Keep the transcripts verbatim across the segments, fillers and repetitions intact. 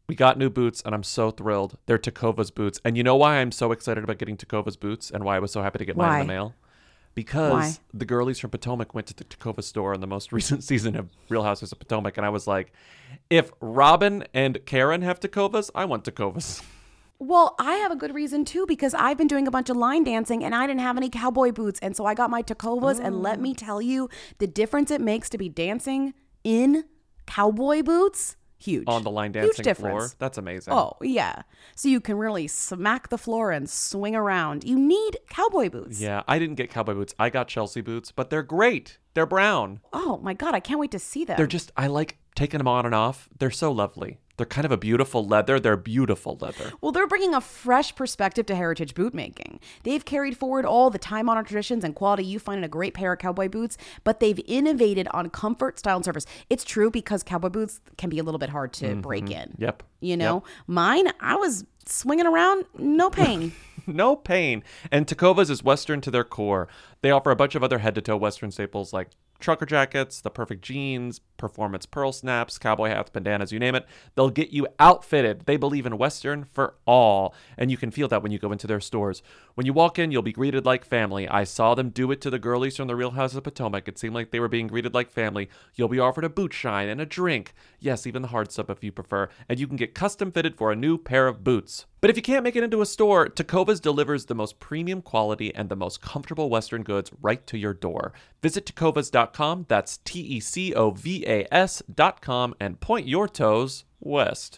We got new boots, and I'm so thrilled. They're Takova's boots. And you know why I'm so excited about getting Takova's boots and why I was so happy to get Why? mine in the mail? Because Why? the girlies from Potomac went to the Takova store in the most recent season of Real Housewives of Potomac, and I was like, if Robin and Karen have Takovas, I want Takovas. Well, I have a good reason too, because I've been doing a bunch of line dancing and I didn't have any cowboy boots. And so I got my Takovas, and let me tell you, the difference it makes to be dancing in cowboy boots, huge. On the line Huge dancing difference. floor. That's amazing. Oh, yeah. So you can really smack the floor and swing around. You need cowboy boots. Yeah, I didn't get cowboy boots. I got Chelsea boots, but they're great. They're brown. Oh my God, I can't wait to see them. They're just, I like taking them on and off. They're so lovely. They're kind of a beautiful leather. They're beautiful leather. Well, they're bringing a fresh perspective to heritage boot making. They've carried forward all the time-honored traditions and quality you find in a great pair of cowboy boots, but they've innovated on comfort, style, and service. It's true, because cowboy boots can be a little bit hard to mm-hmm. break in. Yep. You know, yep. Mine, I was swinging around, no pain. No pain. And Takova's is Western to their core. They offer a bunch of other head-to-toe Western staples like trucker jackets, the perfect jeans, performance pearl snaps, cowboy hats, bandanas, you name it. They'll get you outfitted. They believe in Western for all. And you can feel that when you go into their stores. When you walk in, you'll be greeted like family. I saw them do it to the girlies from the Real House of Potomac. It seemed like they were being greeted like family. You'll be offered a boot shine and a drink. Yes, even the hard stuff if you prefer. And you can get custom fitted for a new pair of boots. But if you can't make it into a store, Takova's delivers the most premium quality and the most comfortable Western goods right to your door. Visit Tecovas dot com, that's T E C O V A S dot com, and point your toes west.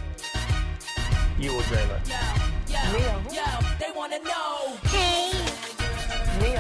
You will dream it. Yo, yo, Real. yo, they wanna know. Hey, Real.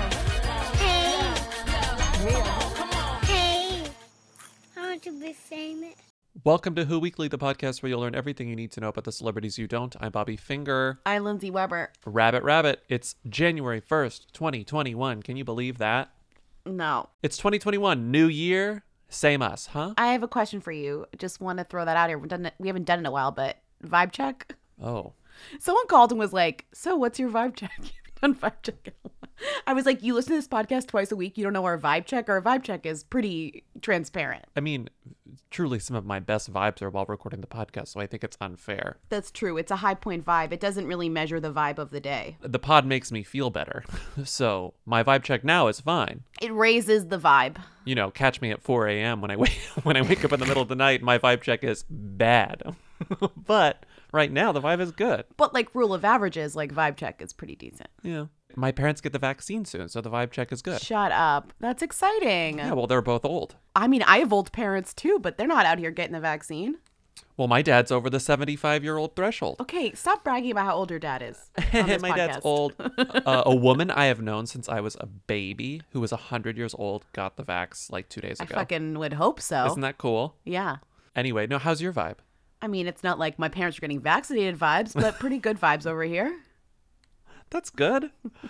Hey, Real. Come on. Hey, I want to be famous. Welcome to Who Weekly, the podcast where you'll learn everything you need to know about the celebrities you don't. I'm Bobby Finger. I'm Lindsay Weber. Rabbit Rabbit. It's January first, twenty twenty-one. Can you believe that? No. It's twenty twenty-one. New year. Same us, huh? I have a question for you. Just want to throw that out here. We've done it, we haven't done it in a while, but vibe check. Oh. Someone called and was like, so what's your vibe check? You've done vibe check in a while. I was like, you listen to this podcast twice a week. You don't know our vibe check? Our vibe check is pretty transparent. I mean, truly some of my best vibes are while recording the podcast, so I think it's unfair. That's true. It's a high point vibe. It doesn't really measure the vibe of the day. The pod makes me feel better. So my vibe check now is fine. It raises the vibe. You know, catch me at four a.m. when I wake when I wake up in the middle of the night, my vibe check is bad. But right now the vibe is good. But like rule of averages, like vibe check is pretty decent. Yeah. My parents get the vaccine soon, so the vibe check is good. Shut up. That's exciting. Yeah, well, they're both old. I mean, I have old parents too, but they're not out here getting the vaccine. Well, my dad's over the seventy-five-year-old threshold. Okay, stop bragging about how old your dad is. on this My dad's podcast. old. Uh, a woman I have known since I was a baby who was one hundred years old got the vax like two days I ago. fucking would hope so. Isn't that cool? Yeah. Anyway, no, how's your vibe? I mean, it's not like my parents are getting vaccinated vibes, but pretty good vibes over here. That's good.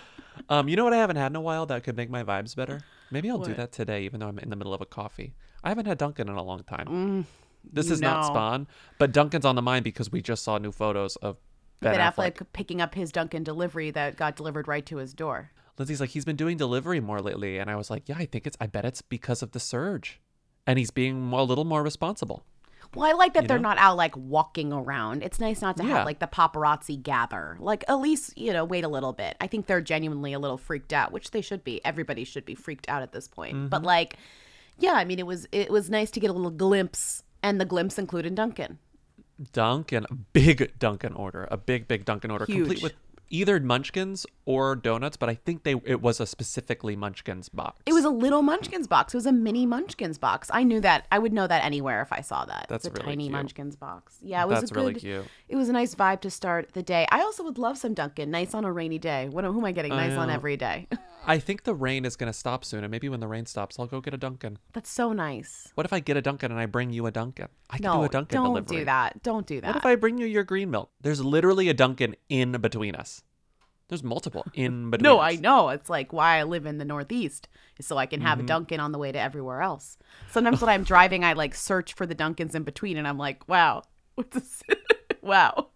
Um, you know what I haven't had in a while that could make my vibes better? Maybe I'll do What? that today, even though I'm in the middle of a coffee. I haven't had Dunkin' in a long time. this is not no. Spawn, but Dunkin's on the mind because we just saw new photos of Ben, Ben Affleck. Affleck picking up his Dunkin' delivery that got delivered right to his door. Lindsay's like, he's been doing delivery more lately. And I was like, yeah, I think it's, I bet it's because of the surge. And he's being a little more responsible. Well, I like that You they're know? not out like walking around. It's nice not to Yeah. have like the paparazzi gather. Like at least, you know, wait a little bit. I think they're genuinely a little freaked out, which they should be. Everybody should be freaked out at this point. Mm-hmm. But like, yeah, I mean, it was it was nice to get a little glimpse, and the glimpse included Dunkin'. Dunkin', a big Dunkin' order, a big, big Dunkin' order, Huge. complete with either Munchkins or donuts, but I think they it was a specifically Munchkins box. It was a little Munchkins box. It was a mini Munchkins box. I knew that. I would know that anywhere if I saw that. That's it's a really tiny cute. Munchkins box. Yeah, it was That's a good. really cute. It was a nice vibe to start the day. I also would love some Dunkin'. Nice on a rainy day. What, who am I getting? I Nice on know. every day. I think the rain is going to stop soon, and maybe when the rain stops, I'll go get a Dunkin'. That's so nice. What if I get a Dunkin' and I bring you a Dunkin'? I can No, do a Dunkin' don't delivery. do that. Don't do that. What if I bring you your green milk? There's literally a Dunkin' in between us. There's multiple in between No, us. I know. It's like why I live in the Northeast is so I can Mm-hmm. have a Dunkin' on the way to everywhere else. Sometimes when I'm driving, I like search for the Dunkins in between, and I'm like, wow, what's this? Wow.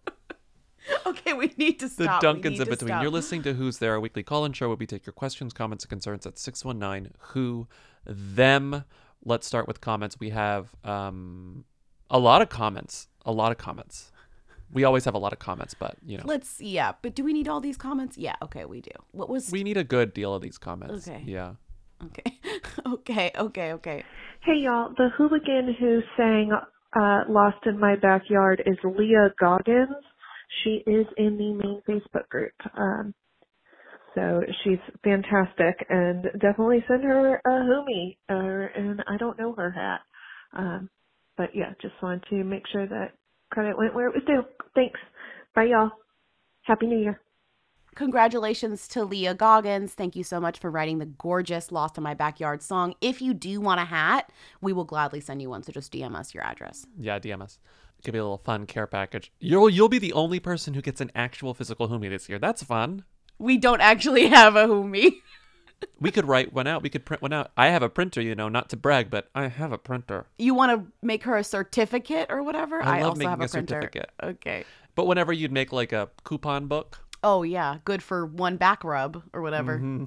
Okay, we need to The stop. We Dunkins need in to between. stop. You're listening to Who's There, a weekly call-in show where we take your questions, comments, and concerns at six one nine who them. Let's start with comments. We have um, A lot of comments. A lot of comments. We always have a lot of comments, but, you know. Let's, yeah. But do we need all these comments? Yeah, okay, we do. What was... We need a good deal of these comments. Okay. Yeah. Okay. okay, okay, okay. Hey, y'all. The hooligan who sang uh, Lost in My Backyard is Leah Goggins. She is in the main Facebook group. Um, so she's fantastic, and definitely send her a hoomie, uh, and I don't know her hat. Um, but, yeah, just wanted to make sure that credit went where it was due. Thanks. Bye, y'all. Happy New Year. Congratulations to Leah Goggins. Thank you so much for writing the gorgeous Lost in My Backyard song. If you do want a hat, we will gladly send you one. So just D M us your address. Yeah, D M us. It could be a little fun care package. You'll you'll be the only person who gets an actual physical hoomie this year. That's fun. We don't actually have a hoomie. We could write one out. We could print one out. I have a printer, you know, not to brag, but I have a printer. You want to make her a certificate or whatever? I, love also making have a, a printer. certificate. Okay. But whenever you'd make like a coupon book. Oh, yeah. Good for one back rub or whatever. Mm-hmm.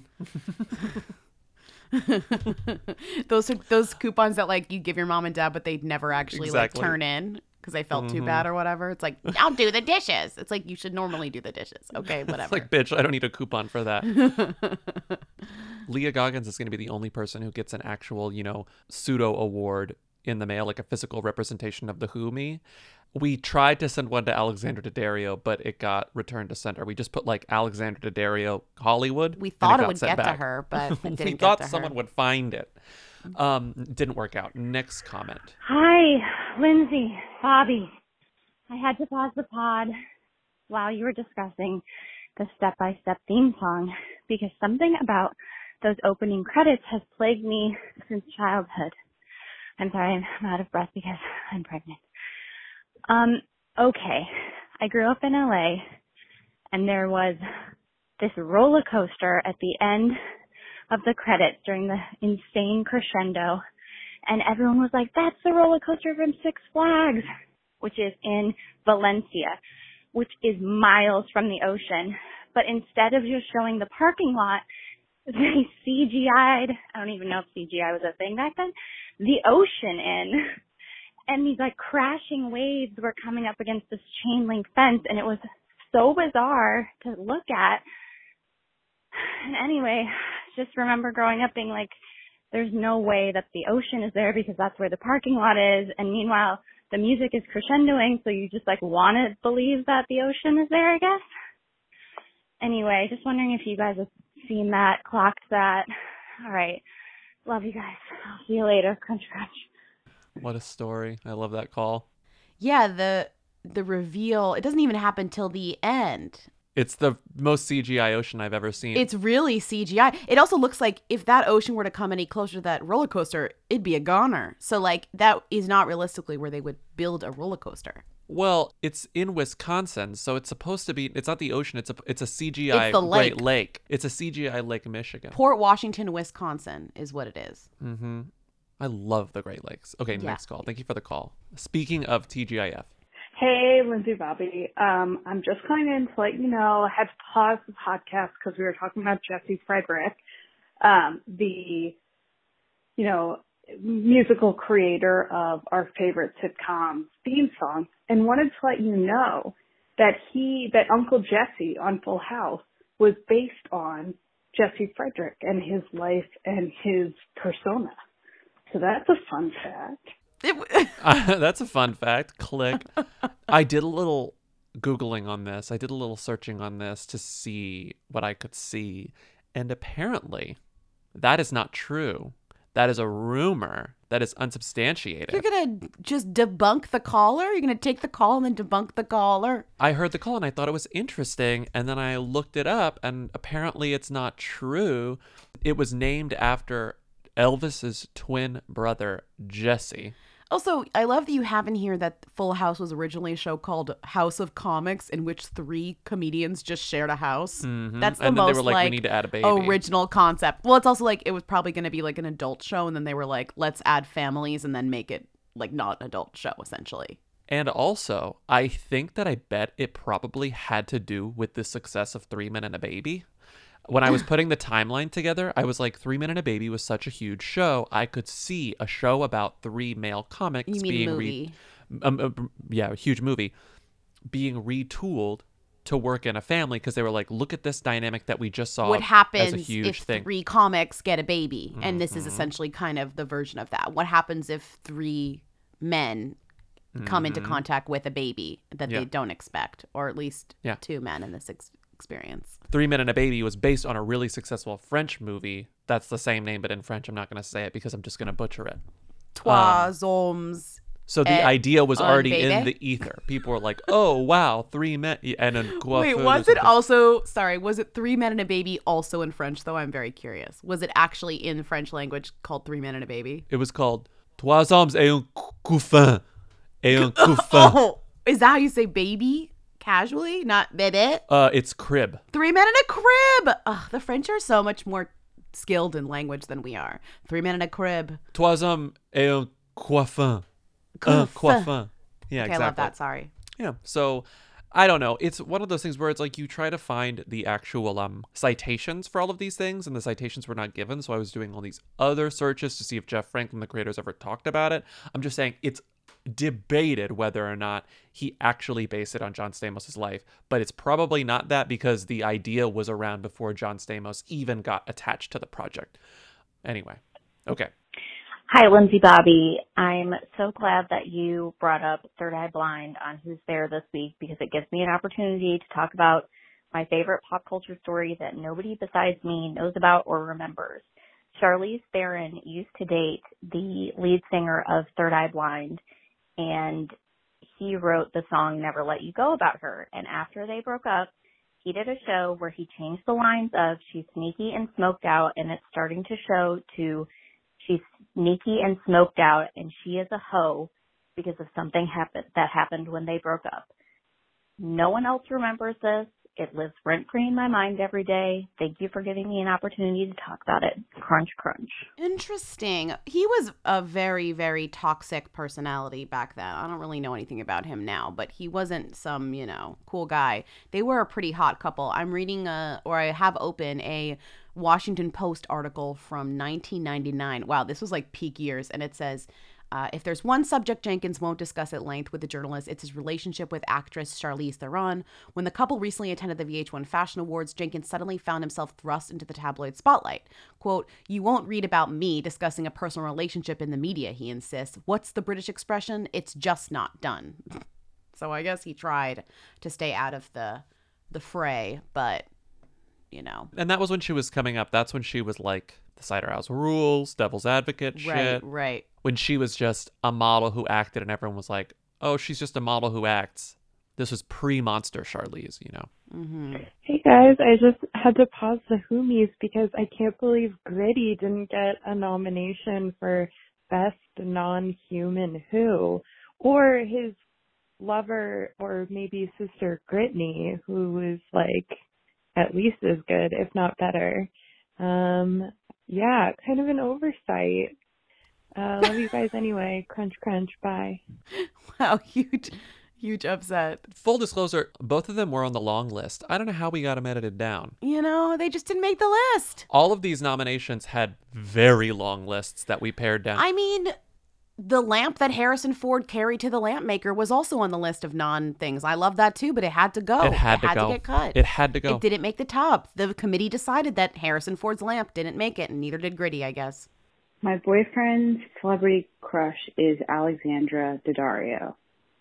those those coupons that like you give your mom and dad, but they'd never actually Exactly. like turn in because they felt Mm-hmm. too bad or whatever. It's like, I'll do the dishes. It's like, you should normally do the dishes. Okay, whatever. It's like, bitch, I don't need a coupon for that. Leah Goggins is going to be the only person who gets an actual, you know, pseudo award in the mail, like a physical representation of the Who-Me. We tried to send one to Alexandra Daddario, but it got returned to sender. We just put like Alexandra Daddario Hollywood. We and thought it got would sent get to back. her, but it didn't we get thought to her. someone would find it. Um, didn't work out. Next comment. Hi, Lindsay, Bobby. I had to pause the pod while you were discussing the step-by-step theme song because something about those opening credits has plagued me since childhood. I'm sorry, I'm out of breath because I'm pregnant. Um, okay. I grew up in L A and there was this roller coaster at the end of the credits during the insane crescendo, and everyone was like, that's the roller coaster from Six Flags, which is in Valencia, which is miles from the ocean. But instead of just showing the parking lot, they C G I'd, I don't even know if C G I was a thing back then, the ocean in. And these like crashing waves were coming up against this chain link fence, and it was so bizarre to look at. And anyway, just remember growing up being like, there's no way that the ocean is there because that's where the parking lot is. And meanwhile, the music is crescendoing, so you just like want to believe that the ocean is there, I guess. Anyway, just wondering if you guys have seen that, clocked that. All right. Love you guys. I'll see you later. Crunch, crunch. What a story. I love that call. Yeah, the the reveal, it doesn't even happen till the end. It's the most C G I ocean I've ever seen. It's really C G I. It also looks like if that ocean were to come any closer to that roller coaster, it'd be a goner. So like that is not realistically where they would build a roller coaster. Well, it's in Wisconsin, so it's supposed to be, it's not the ocean, it's a it's a C G I It's the Great lake. Lake. It's a C G I Lake Michigan. Port Washington, Wisconsin is what it is. Mm-hmm. I love the Great Lakes. Okay, Yeah. next call. Thank you for the call. Speaking of T G I F. Hey, Lindsay Bobby. Um, I'm just calling in to let you know I had to pause the podcast because we were talking about Jesse Frederick, um, the, you know, musical creator of our favorite sitcom theme song, and wanted to let you know that he, that Uncle Jesse on Full House was based on Jesse Frederick and his life and his persona. So that's a fun fact. It, Uh, that's a fun fact. Click. I did a little Googling on this. I did a little searching on this to see what I could see. And apparently, that is not true. That is a rumor that is unsubstantiated. you're going to just debunk the caller? You're going to take the call and then debunk the caller? I heard the call and I thought it was interesting. And then I looked it up and apparently it's not true. It was named after Elvis's twin brother, Jesse. Also, I love that you have in here that Full House was originally a show called House of Comics, in which three comedians just shared a house. Mhm. That's the And then they most were like, we like, need to add a baby. original concept. Well, it's also like it was probably going to be like an adult show, and then they were like, let's add families and then make it like not an adult show, essentially. And also, I think that I bet it probably had to do with the success of Three Men and a Baby. When I was putting the timeline together, I was like, Three Men and a Baby was such a huge show. I could see a show about three male comics You mean being movie? um, uh, yeah, a huge movie, being retooled to work in a family because they were like, look at this dynamic that we just saw What happens as a huge if thing. three comics get a baby? Mm-hmm. And this is Mhm. essentially kind of the version of that. What happens if three men come into Mhm. contact with a baby that Yeah. they don't expect, or at least Yeah. two men in this ex- experience? Three Men and a Baby was based on a really successful French movie that's the same name, but in French. I'm not going to say it because I'm just going to butcher it. Trois hommes. So the Eh, idea was un already in bébé? the ether. People were like, "Oh wow, three men and a coiffeur." Wait, or was it something. also, sorry, was it Three Men and a Baby also in French, though? I'm very curious. Was it actually in French language called Three Men and a Baby? It was called Trois hommes et un couffin. Et un couffin. Oh, is that how you say baby? Casually? Not bébé? Uh, it's crib. Three Men in a Crib! Ugh, the French are so much more skilled in language than we are. Three Men in a Crib. Trois hommes et un coiffin. Un Coiffin. coiffin. Yeah, Okay, exactly. I love that, sorry. Yeah. So I don't know. It's one of those things where it's like you try to find the actual um citations for all of these things, and the citations were not given. So I was doing all these other searches to see if Jeff Franklin, the creators, ever talked about it. I'm just saying it's debated whether or not he actually based it on John Stamos' life, but it's probably not that because the idea was around before John Stamos even got attached to the project. Anyway, okay. Hi, Lindsay Bobby. I'm so glad that you brought up Third Eye Blind on Who's There this week because it gives me an opportunity to talk about my favorite pop culture story that nobody besides me knows about or remembers. Charlize Theron used to date the lead singer of Third Eye Blind, and he wrote the song Never Let You Go about her. And after they broke up, he did a show where he changed the lines of she's sneaky and smoked out, and it's starting to show to she's sneaky and smoked out, and she is a hoe because of something happen- that happened when they broke up. No one else remembers this. It lives rent-free in my mind every day. Thank you for giving me an opportunity to talk about it. Crunch, crunch. Interesting. He was a very, very toxic personality back then. I don't really know anything about him now, but he wasn't some, you know, cool guy. They were a pretty hot couple. I'm reading a, or I have open a Washington Post article from nineteen ninety-nine. Wow, this was like peak years. And it says, Uh, if there's one subject Jenkins won't discuss at length with the journalist, it's his relationship with actress Charlize Theron. When the couple recently attended the V H one Fashion Awards, Jenkins suddenly found himself thrust into the tabloid spotlight. Quote, "You won't read about me discussing a personal relationship in the media," he insists. What's the British expression? It's just not done. So I guess he tried to stay out of the the fray, but, you know. And that was when she was coming up. That's when she was like the Cider House Rules, Devil's Advocate Right, shit. right. When she was just a model who acted and everyone was like, oh, she's just a model who acts. This was pre-Monster Charlize, you know? Mm-hmm. Hey guys, I just had to pause the Whomies because I can't believe Gritty didn't get a nomination for Best Non-Human Who, or his lover or maybe sister Brittany, who was like at least as good, if not better. Um, yeah, kind of an oversight. Uh, love you guys anyway. Crunch, crunch. Bye. Wow, huge, huge upset. Full disclosure, both of them were on the long list. I don't know how we got them edited down. You know, they just didn't make the list. All of these nominations had very long lists that we pared down. I mean, the lamp that Harrison Ford carried to the lamp maker was also on the list of non-things. I love that too, but it had to go. It had to go. to get cut. It had to go. It didn't make the top. The committee decided that Harrison Ford's lamp didn't make it, and neither did Gritty, I guess. My boyfriend's celebrity crush is Alexandra Daddario.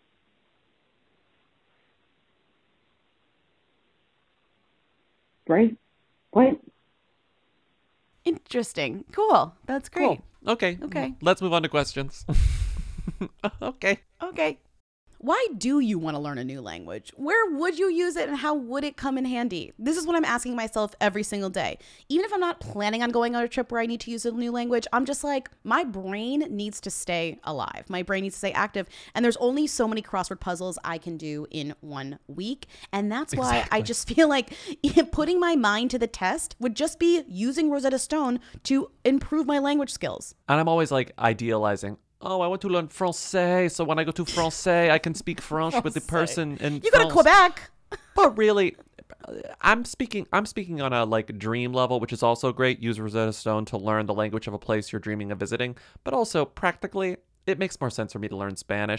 Right? What? Interesting. Cool. That's great. Cool. Okay. Okay. Let's move on to questions. Okay. Okay. Why do you want to learn a new language? Where would you use it and how would it come in handy? This is what I'm asking myself every single day. Even if I'm not planning on going on a trip where I need to use a new language, I'm just like, my brain needs to stay alive. My brain needs to stay active. And there's only so many crossword puzzles I can do in one week. And that's why Exactly. I just feel like putting my mind to the test would just be using Rosetta Stone to improve my language skills. And I'm always like idealizing, oh, I want to learn Francais, so when I go to Francais, I can speak French with the person in You go to France. Quebec. But really, I'm speaking I'm speaking on a like dream level, which is also great. Use Rosetta Stone to learn the language of a place you're dreaming of visiting. But also, practically, it makes more sense for me to learn Spanish.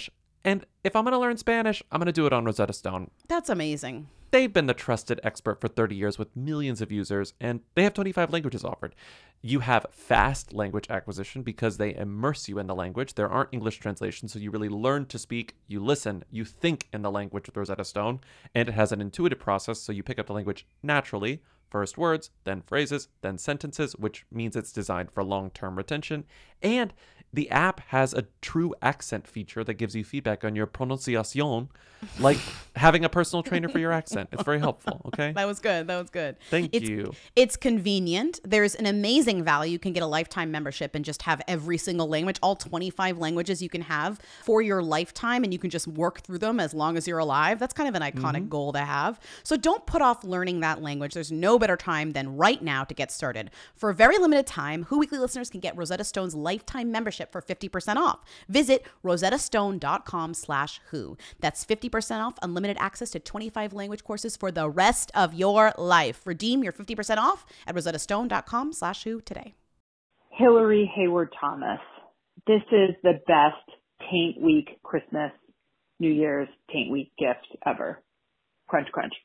And if I'm going to learn Spanish, I'm going to do it on Rosetta Stone. That's amazing. They've been the trusted expert for thirty years with millions of users, and they have twenty-five languages offered. You have fast language acquisition because they immerse you in the language. There aren't English translations, so you really learn to speak, you listen, you think in the language with Rosetta Stone, and it has an intuitive process, so you pick up the language naturally. First words, then phrases, then sentences, which means it's designed for long-term retention. And the app has a true accent feature that gives you feedback on your pronunciation, like having a personal trainer for your accent. It's very helpful, okay? That was good. That was good. Thank it's, you. It's convenient. There's an amazing value. You can get a lifetime membership and just have every single language, all twenty-five languages you can have for your lifetime, and you can just work through them as long as you're alive. That's kind of an iconic mm-hmm. goal to have. So don't put off learning that language. There's no better time than right now to get started. For a very limited time, Who Weekly listeners can get Rosetta Stone's lifetime membership for fifty percent off. Visit rosettastone.com slash who. That's fifty percent off, unlimited access to twenty-five language courses for the rest of your life. Redeem your fifty percent off at rosettastone.com slash who today. Hillary Hayward Thomas. This is the best Taint Week Christmas, New Year's Taint Week gift ever. Crunch, crunch.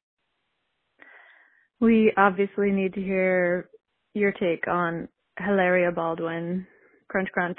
We obviously need to hear your take on Hilaria Baldwin. Crunch, crunch.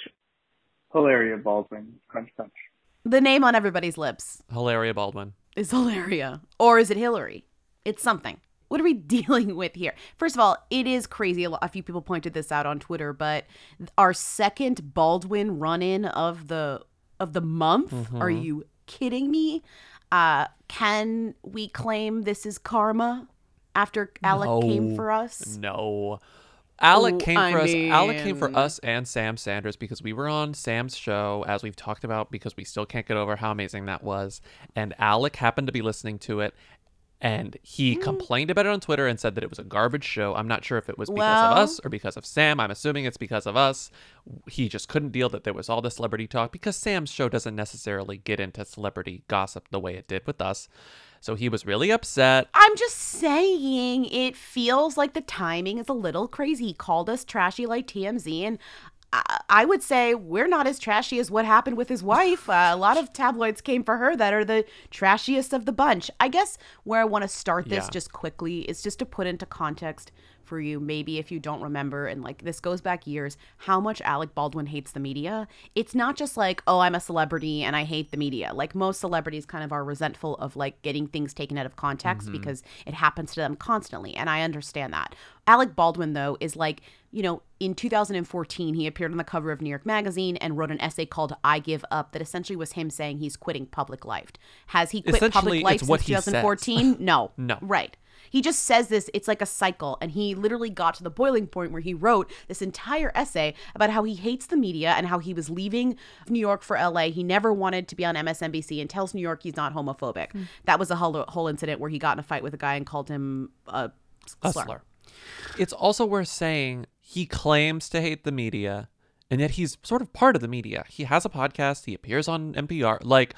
Hilaria Baldwin. Crunch, crunch. The name on everybody's lips. Hilaria Baldwin. Is Hilaria. Or is it Hillary? It's something. What are we dealing with here? First of all, it is crazy. A few people pointed this out on Twitter, but our second Baldwin run-in of the of the month. Mm-hmm. Are you kidding me? Uh, can we claim this is karma after Alec no. came for us? No. Alec Ooh, came for I us. mean... Alec came for us and Sam Sanders because we were on Sam's show, as we've talked about, because we still can't get over how amazing that was. And Alec happened to be listening to it, and he mm. complained about it on Twitter and said that it was a garbage show. I'm not sure if it was because well... of us or because of Sam. I'm assuming it's because of us. He just couldn't deal that there was all this celebrity talk because Sam's show doesn't necessarily get into celebrity gossip the way it did with us. So he was really upset. I'm just saying it feels like the timing is a little crazy. He called us trashy like T M Z, and I, I would say we're not as trashy as what happened with his wife. Uh, a lot of tabloids came for her that are the trashiest of the bunch. I guess where I want to start this yeah. just quickly is just to put into context for you, maybe if you don't remember, and like this goes back years, how much Alec Baldwin hates the media. It's not just like, oh, I'm a celebrity and I hate the media. Like most celebrities kind of are resentful of like getting things taken out of context mm-hmm. because it happens to them constantly. And I understand that. Alec Baldwin, though, is like, you know, in two thousand fourteen, he appeared on the cover of New York Magazine and wrote an essay called I Give Up that essentially was him saying he's quitting public life. Has he quit public life since twenty fourteen? No. No. Right. He just says this, it's like a cycle, and he literally got to the boiling point where he wrote this entire essay about how he hates the media and how he was leaving New York for L A. He never wanted to be on M S N B C and tells New York he's not homophobic. Mm. That was a whole, whole incident where he got in a fight with a guy and called him a a slur. slur. It's also worth saying he claims to hate the media, and yet he's sort of part of the media. He has a podcast. He appears on N P R. Like,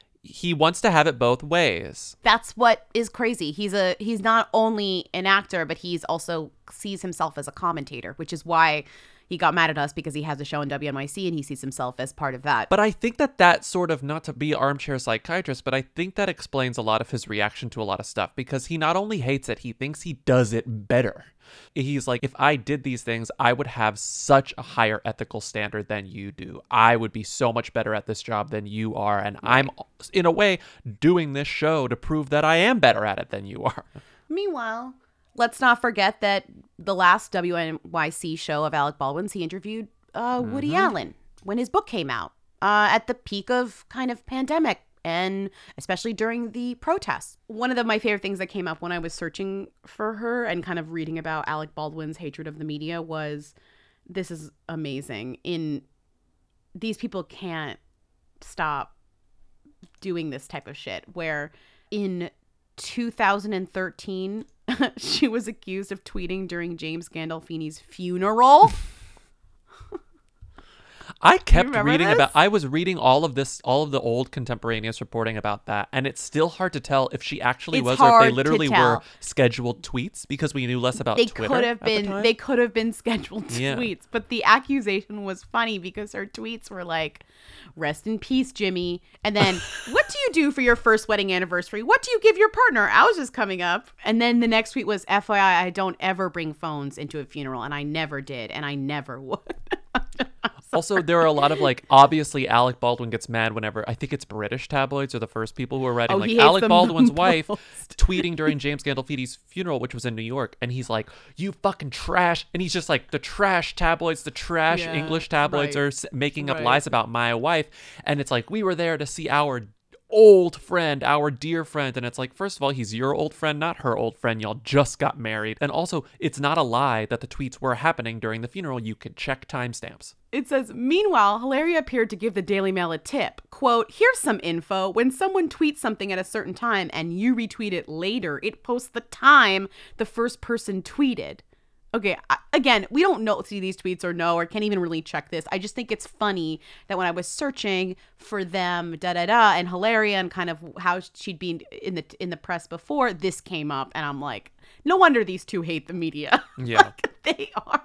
he wants to have it both ways. That's what is crazy. He's a he's not only an actor, but he's also sees himself as a commentator, which is why he got mad at us because he has a show in W N Y C and he sees himself as part of that. But I think that that sort of, not to be armchair psychiatrist, but I think that explains a lot of his reaction to a lot of stuff because he not only hates it, he thinks he does it better. He's like, if I did these things, I would have such a higher ethical standard than you do. I would be so much better at this job than you are. And right. I'm, in a way, doing this show to prove that I am better at it than you are. Meanwhile, let's not forget that the last W N Y C show of Alec Baldwin's, he interviewed uh, Woody mm-hmm. Allen when his book came out uh, at the peak of kind of pandemic. And especially during the protests. One of the, my favorite things that came up when I was searching for her and kind of reading about Alec Baldwin's hatred of the media was, this is amazing. In these people can't stop doing this type of shit. Where in two thousand thirteen, she was accused of tweeting during James Gandolfini's funeral. I kept remember reading this? about I was reading all of this all of the old contemporaneous reporting about that, and it's still hard to tell if she actually It's was or if hard they to literally tell. were scheduled tweets because we knew less about They Twitter. could have at the been time. they could have been scheduled Yeah. tweets, but the accusation was funny because her tweets were like, "Rest in peace, Jimmy," and then, "What do you do for your first wedding anniversary? What do you give your partner? Ours is coming up." And then the next tweet was, "F Y I, I don't ever bring phones into a funeral, and I never did, and I never would." Also, there are a lot of like, obviously Alec Baldwin gets mad whenever, I think it's British tabloids are the first people who are writing, Oh, like he hates Alec them Baldwin's the wife most. tweeting during James Gandolfini's funeral, which was in New York. And he's like, "You fucking trash." And he's just like, the trash tabloids, the trash Yeah, English tabloids right. are s- making up Right. lies about my wife. And it's like, we were there to see our old friend, our dear friend. And it's like, first of all, he's your old friend, not her old friend. Y'all just got married. And also, it's not a lie that the tweets were happening during the funeral. You can check timestamps. It says, "Meanwhile, Hilaria appeared to give the Daily Mail a tip. Quote, here's some info. When someone tweets something at a certain time and you retweet it later, it posts the time the first person tweeted." Okay, I, again, we don't know see these tweets or know or can't even really check this. I just think it's funny that when I was searching for them, da da da, and Hilaria and kind of how she'd been in the in the press before, this came up, and I'm like, no wonder these two hate the media. Yeah. Like, they are.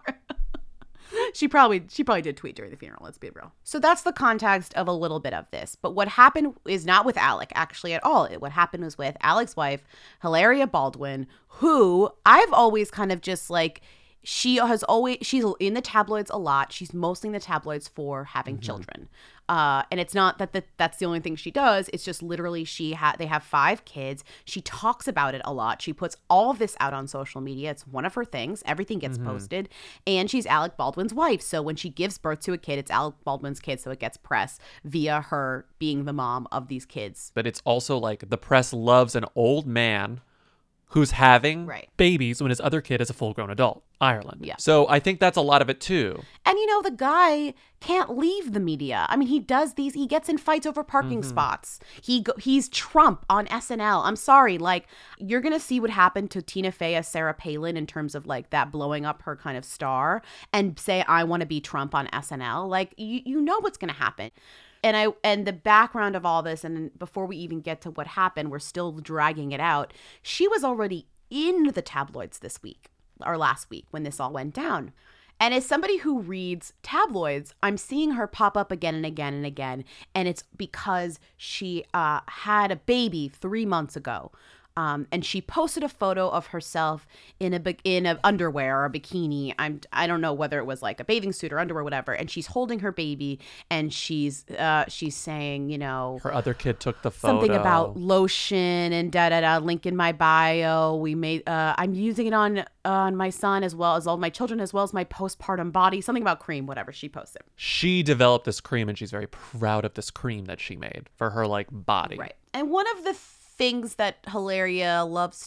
She probably she probably did tweet during the funeral, let's be real. So that's the context of a little bit of this. But what happened is not with Alec actually at all. What happened was with Alec's wife, Hilaria Baldwin, who I've always kind of just like, she has always, she's in the tabloids a lot. She's mostly in the tabloids for having children. Uh, and it's not that the, that's the only thing she does. It's just literally she had, they have five kids. She talks about it a lot. She puts all of this out on social media. It's one of her things. Everything gets Mhm. posted. And she's Alec Baldwin's wife. So when she gives birth to a kid, it's Alec Baldwin's kid. So it gets press via her being the mom of these kids. But it's also like the press loves an old man who's having Right. babies when his other kid is a full-grown adult. Ireland. Yeah. So I think that's a lot of it too. And you know, the guy can't leave the media. I mean, he does these, he gets in fights over parking Mhm. spots. He go, he's Trump on S N L. I'm sorry, like, you're going to see what happened to Tina Fey as Sarah Palin in terms of like that blowing up her kind of star and say, I want to be Trump on S N L. Like, you, you know what's going to happen. And I and the background of all this, and before we even get to what happened, we're still dragging it out. She was already in the tabloids this week, or last week, when this all went down. And as somebody who reads tabloids, I'm seeing her pop up again and again and again. And it's because she uh, had a baby three months ago. Um, and she posted a photo of herself in a bi- in a underwear or a bikini. I'm I don't know whether it was like a bathing suit or underwear, or whatever. And she's holding her baby, and she's uh, she's saying, you know, Her other kid took the photo. something about lotion and da da da. Link in my bio. We made. Uh, I'm using it on uh, on my son as well as all my children, as well as my postpartum body. Something about cream, whatever she posted. She developed this cream and she's very proud of this cream that she made for her like body. Right. And one of the things that Hilaria loves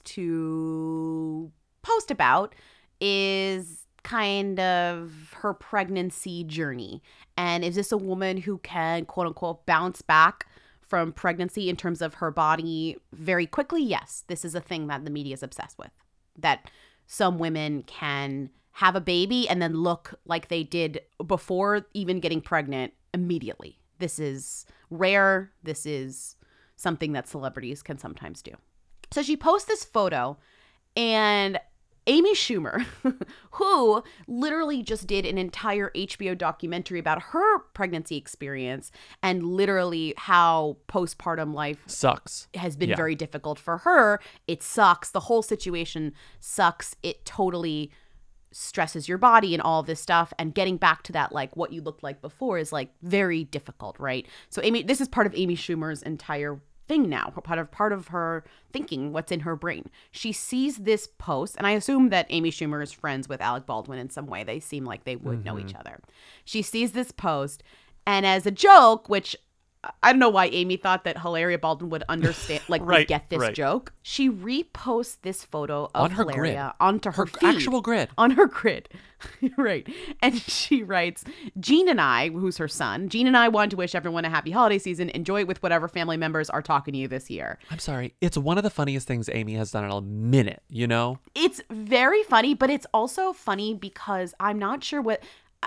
to post about is kind of her pregnancy journey. And is this a woman who can, quote unquote, bounce back from pregnancy in terms of her body very quickly? Yes. This is a thing that the media is obsessed with. That some women can have a baby and then look like they did before even getting pregnant immediately. This is rare. This is something that celebrities can sometimes do. So she posts this photo, and Amy Schumer, who literally just did an entire H B O documentary about her pregnancy experience and literally how postpartum life Sucks. has been Yeah. very difficult for her. It sucks. The whole situation sucks. It totally stresses your body and all this stuff, and getting back to that, like what you looked like before, is like very difficult, right? So Amy, this is part of Amy Schumer's entire thing now, part of part of her thinking, what's in her brain. She sees this post, and I assume that Amy Schumer is friends with Alec Baldwin in some way. They seem like they would know each other. She sees this post, and as a joke, which I don't know why Amy thought that Hilaria Baldwin would understand, like would Right, get this right. joke. She reposts this photo of On her Hilaria grid. onto her, Her feed, actual grid. on her grid, right? And she writes, "Gene and I, who's her son, Gene and I want to wish everyone a happy holiday season. Enjoy it with whatever family members are talking to you this year." I'm sorry. It's one of the funniest things Amy has done in a minute, you know? It's very funny, but it's also funny because I'm not sure what. Uh,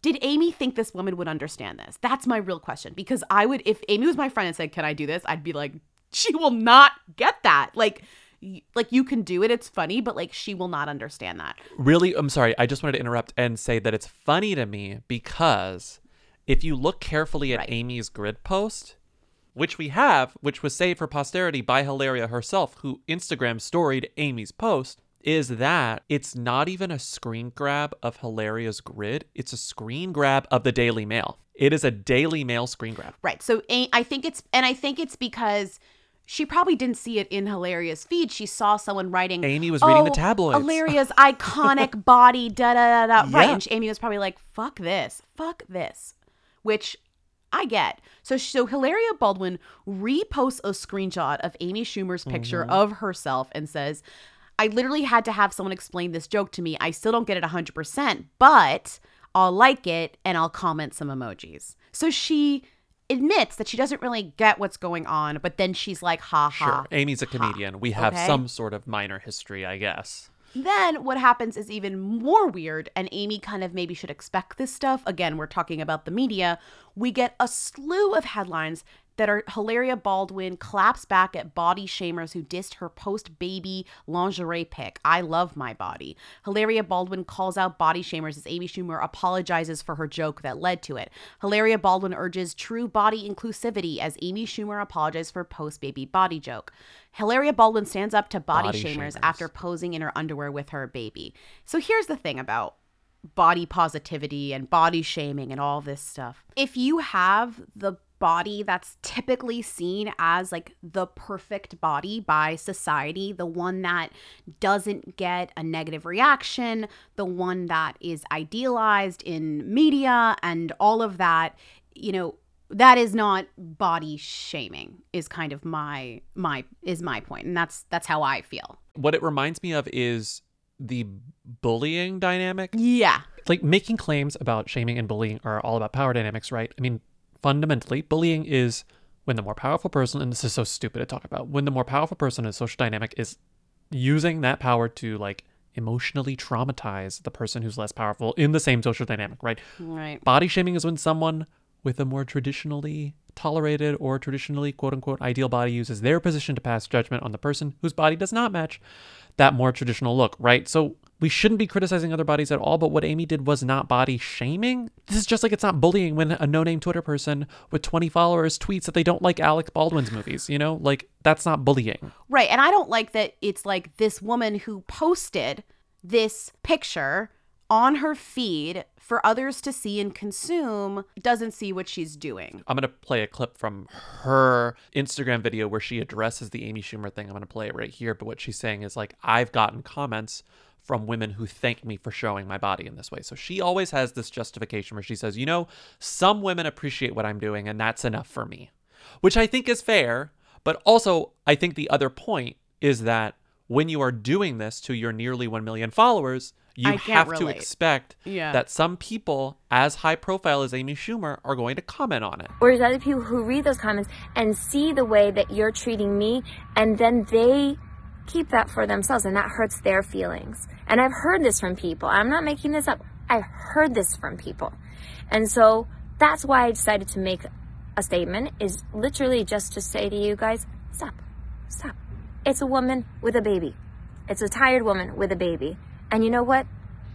Did Amy think this woman would understand this? That's my real question. Because I would, if Amy was my friend and said, can I do this? I'd be like, she will not get that. Like, y- like you can do it. It's funny, but like she will not understand that. Really, I'm sorry. I just wanted to interrupt and say that it's funny to me because if you look carefully at Right. Amy's grid post, which we have, which was saved for posterity by Hilaria herself, who Instagram storied Amy's post, is that it's not even a screen grab of Hilaria's grid. It's a screen grab of the Daily Mail. It is a Daily Mail screen grab. Right. So A- I think it's, and I think it's because she probably didn't see it in Hilaria's feed. She saw someone writing, Amy was reading the "Oh, tabloids." Hilaria's iconic body, da da da da. Right. Yeah. And Amy was probably like, fuck this, fuck this, which I get. So, so Hilaria Baldwin reposts a screenshot of Amy Schumer's picture Mm-hmm. of herself and says, I literally had to have someone explain this joke to me. I still don't get it one hundred percent, but I'll like it and I'll comment some emojis. So she admits that she doesn't really get what's going on, but then she's like, ha ha. Sure. Amy's a ha. comedian. We have Okay? some sort of minor history, I guess. Then what happens is even more weird, and Amy kind of maybe should expect this stuff. Again, we're talking about the media. We get a slew of headlines that are Hilaria Baldwin claps back at body shamers who dissed her post-baby lingerie pic. I love my body. Hilaria Baldwin calls out body shamers as Amy Schumer apologizes for her joke that led to it. Hilaria Baldwin urges true body inclusivity as Amy Schumer apologizes for post-baby body joke. Hilaria Baldwin stands up to body, Body shamers shamers. after posing in her underwear with her baby. So here's the thing about body positivity and body shaming and all this stuff. If you have the body that's typically seen as like the perfect body by society, the one that doesn't get a negative reaction, the one that is idealized in media and all of that, you know, that is not body shaming is kind of my my is my point, and that's that's how I feel. What it reminds me of is the bullying dynamic. Yeah. Like making claims about shaming and bullying are all about power dynamics, right? I mean, fundamentally, bullying is when the more powerful person, and this is so stupid to talk about, when the more powerful person in a social dynamic is using that power to like emotionally traumatize the person who's less powerful in the same social dynamic, right? Right. Body shaming is when someone with a more traditionally tolerated or traditionally quote unquote ideal body uses their position to pass judgment on the person whose body does not match that more traditional look, right? So we shouldn't be criticizing other bodies at all, but what Amy did was not body shaming. This is just like it's not bullying when a no-name Twitter person with twenty followers tweets that they don't like Alec Baldwin's movies, you know? Like, that's not bullying. Right. And I don't like that it's like this woman who posted this picture on her feed for others to see and consume doesn't see what she's doing. I'm going to play a clip from her Instagram video where she addresses the Amy Schumer thing. I'm going to play it right here. But what she's saying is like, I've gotten comments from women who thank me for showing my body in this way. So she always has this justification where she says, you know, some women appreciate what I'm doing and that's enough for me, which I think is fair. But also, I think the other point is that when you are doing this to your nearly one million followers, you I can't have to relate. expect Yeah. that some people as high profile as Amy Schumer are going to comment on it. Or there's other people who read those comments and see the way that you're treating me, and then they keep that for themselves, and that hurts their feelings. And I've heard this from people. I'm not making this up. I've heard this from people. And so that's why I decided to make a statement, is literally just to say to you guys, stop, stop. It's a woman with a baby. It's a tired woman with a baby. And you know what?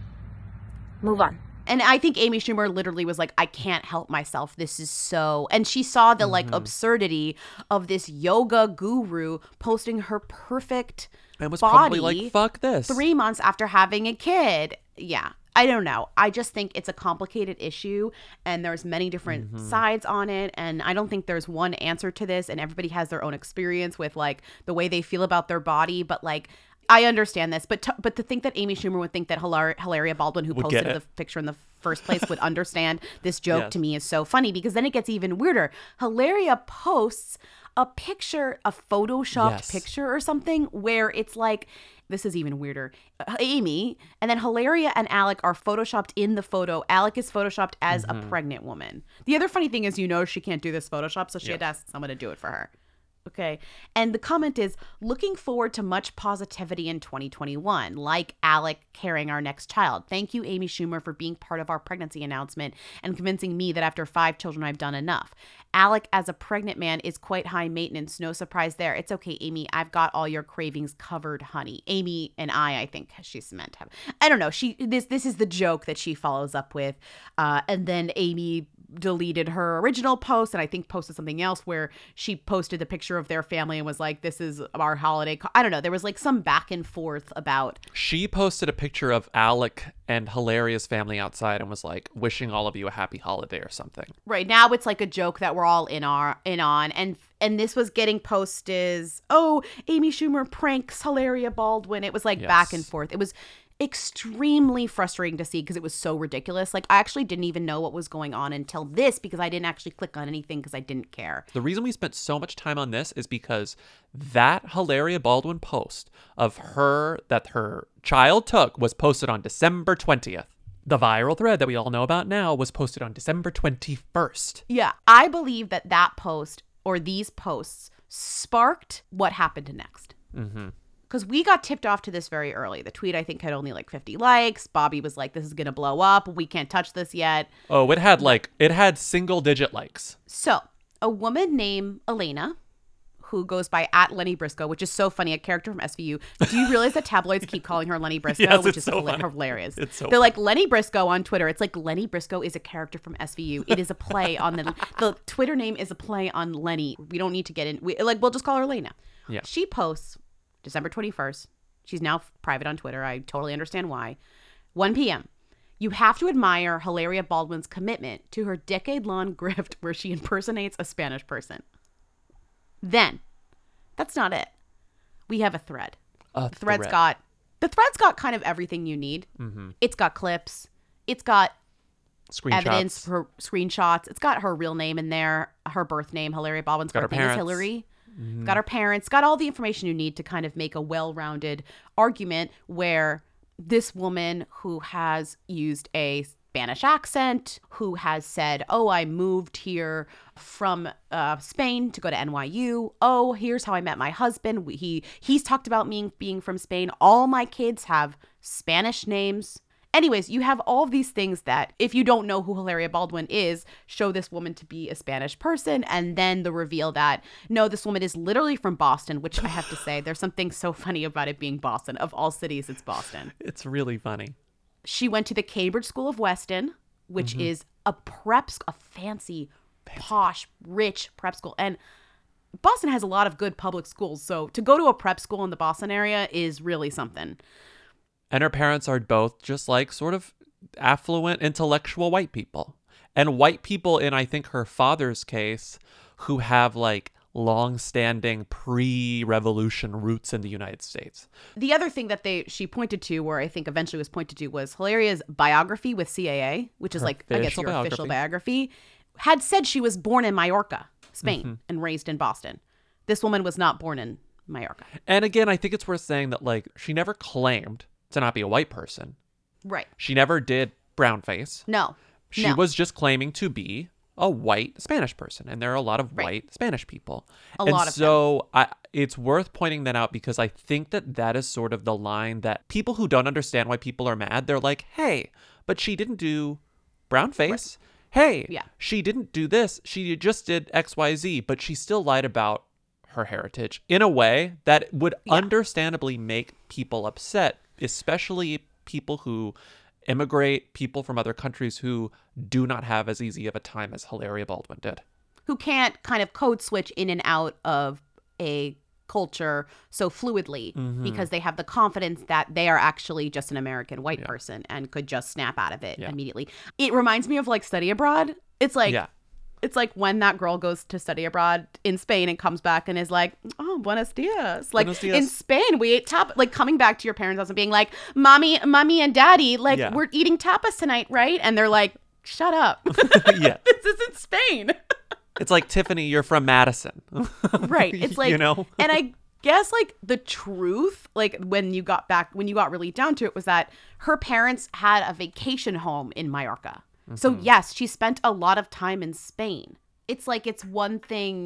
Move on. And I think Amy Schumer literally was like, I can't help myself. This is so... And she saw the, like, absurdity of this yoga guru posting her perfect And was body probably like, fuck this. three months after having a kid. Yeah. I don't know. I just think it's a complicated issue, and there's many different Mm-hmm. sides on it, and I don't think there's one answer to this, and everybody has their own experience with, like, the way they feel about their body, but, like... I understand this, but to, but to think that Amy Schumer would think that Hilar- Hilaria Baldwin, who Would posted get the it. picture in the first place, would understand this joke Yes. to me is so funny, because then it gets even weirder. Hilaria posts a picture, a photoshopped Yes. picture or something, where it's like, this is even weirder. Uh, Amy, and then Hilaria and Alec are photoshopped in the photo. Alec is photoshopped as a Mhm. pregnant woman. The other funny thing is, you know, she can't do this Photoshop, so she had to Yes. ask someone to do it for her. Okay. And the comment is, looking forward to much positivity in twenty twenty-one, like Alec carrying our next child. Thank you, Amy Schumer, for being part of our pregnancy announcement and convincing me that after five children, I've done enough. Alec, as a pregnant man, is quite high maintenance. No surprise there. It's okay, Amy. I've got all your cravings covered, honey. Amy and I, I think she's meant to have. I don't know. She this this is the joke that she follows up with. Uh, and then Amy deleted her original post and I think posted something else where she posted the picture of their family and was like, this is our holiday. Co-. I don't know. There was like some back and forth about. She posted a picture of Alec and Hilaria's family outside and was like, wishing all of you a happy holiday or something. Right. Now it's like a joke that we're all in our in on. And and this was getting posted as, oh, Amy Schumer pranks Hilaria Baldwin. It was like Yes. back and forth. It was extremely frustrating to see because it was so ridiculous. Like, I actually didn't even know what was going on until this because I didn't actually click on anything because I didn't care. The reason we spent so much time on this is because that Hilaria Baldwin post of her that her child took was posted on December twentieth. The viral thread that we all know about now was posted on December twenty-first. Yeah, I believe that that post or these posts sparked what happened next. Mm-hmm. Because we got tipped off to this very early. The tweet, I think, had only like fifty likes. Bobby was like, this is going to blow up. We can't touch this yet. Oh, it had like, it had single digit likes. So a woman named Elena, who goes by at Lenny Briscoe, which is so funny, a character from S V U. Do you realize that tabloids keep calling her Lenny Briscoe, Yes, which it's is so hila- funny. hilarious? It's so They're funny. like Lenny Briscoe on Twitter. It's like Lenny Briscoe is a character from S V U. It is a play on the the Twitter name is a play on Lenny. We don't need to get in. We, like we'll just call her Elena. Yeah. She posts December twenty-first. She's now private on Twitter. I totally understand why. one p.m. You have to admire Hilaria Baldwin's commitment to her decade-long grift where she impersonates a Spanish person. Then, that's not it. We have a thread. A the thread's thread. got the thread's got kind of everything you need. Mm-hmm. It's got clips. It's got Screenshots. evidence for screenshots. It's got her real name in there, her birth name, Hilaria Baldwin's Got birth her name is parents. Hillary. Mhm. Got her parents, got all the information you need to kind of make a well-rounded argument where this woman who has used a Spanish accent, who has said, oh, I moved here from uh, Spain to go to N Y U. Oh, here's how I met my husband. We- He He's talked about me being from Spain. All my kids have Spanish names. Anyways, you have all of these things that, if you don't know who Hilaria Baldwin is, show this woman to be a Spanish person, and then the reveal that, no, this woman is literally from Boston, which I have to say, there's something so funny about it being Boston. Of all cities, it's Boston. It's really funny. She went to the Cambridge School of Weston, which Mhm. is a prep, sc- a fancy, posh, rich prep school. And Boston has a lot of good public schools, so to go to a prep school in the Boston area is really something. And her parents are both just like sort of affluent, intellectual white people. And white people in, I think, her father's case, who have like long-standing pre-revolution roots in the United States. The other thing that they she pointed to, or I think eventually was pointed to, was Hilaria's biography with C A A, which is Her like, I guess, official your official biography. biography, had said she was born in Mallorca, Spain, Mhm. and raised in Boston. This woman was not born in Mallorca. And again, I think it's worth saying that like she never claimed to not be a white person. Right. She never did brownface. No. She no. was just claiming to be a white Spanish person, and there are a lot of Right. white Spanish people. A and lot of so I, it's worth pointing that out because I think that that is sort of the line that people who don't understand why people are mad, they're like, hey, but she didn't do brownface. Hey, Yeah. she didn't do this. She just did X Y Z, but she still lied about her heritage in a way that would understandably make people upset, especially people who immigrate, people from other countries who do not have as easy of a time as Hilaria Baldwin did. Who can't kind of code switch in and out of a culture so fluidly Mhm. because they have the confidence that they are actually just an American white person and could just snap out of it Yeah. immediately. It reminds me of like study abroad. It's like Yeah. it's like when that girl goes to study abroad in Spain and comes back and is like, oh, buenos dias. Like Buenos in dias. Spain, we ate tap. Like coming back to your parents' house and being like, mommy, mommy and daddy, like Yeah. we're eating tapas tonight, right? And they're like, shut up. Yeah. This isn't Spain. It's like, Tiffany, you're from Madison. Right. It's like, you know? and I guess like the truth, like when you got back, when you got really down to it, was that her parents had a vacation home in Mallorca. So Mhm. yes, she spent a lot of time in Spain. It's like, it's one thing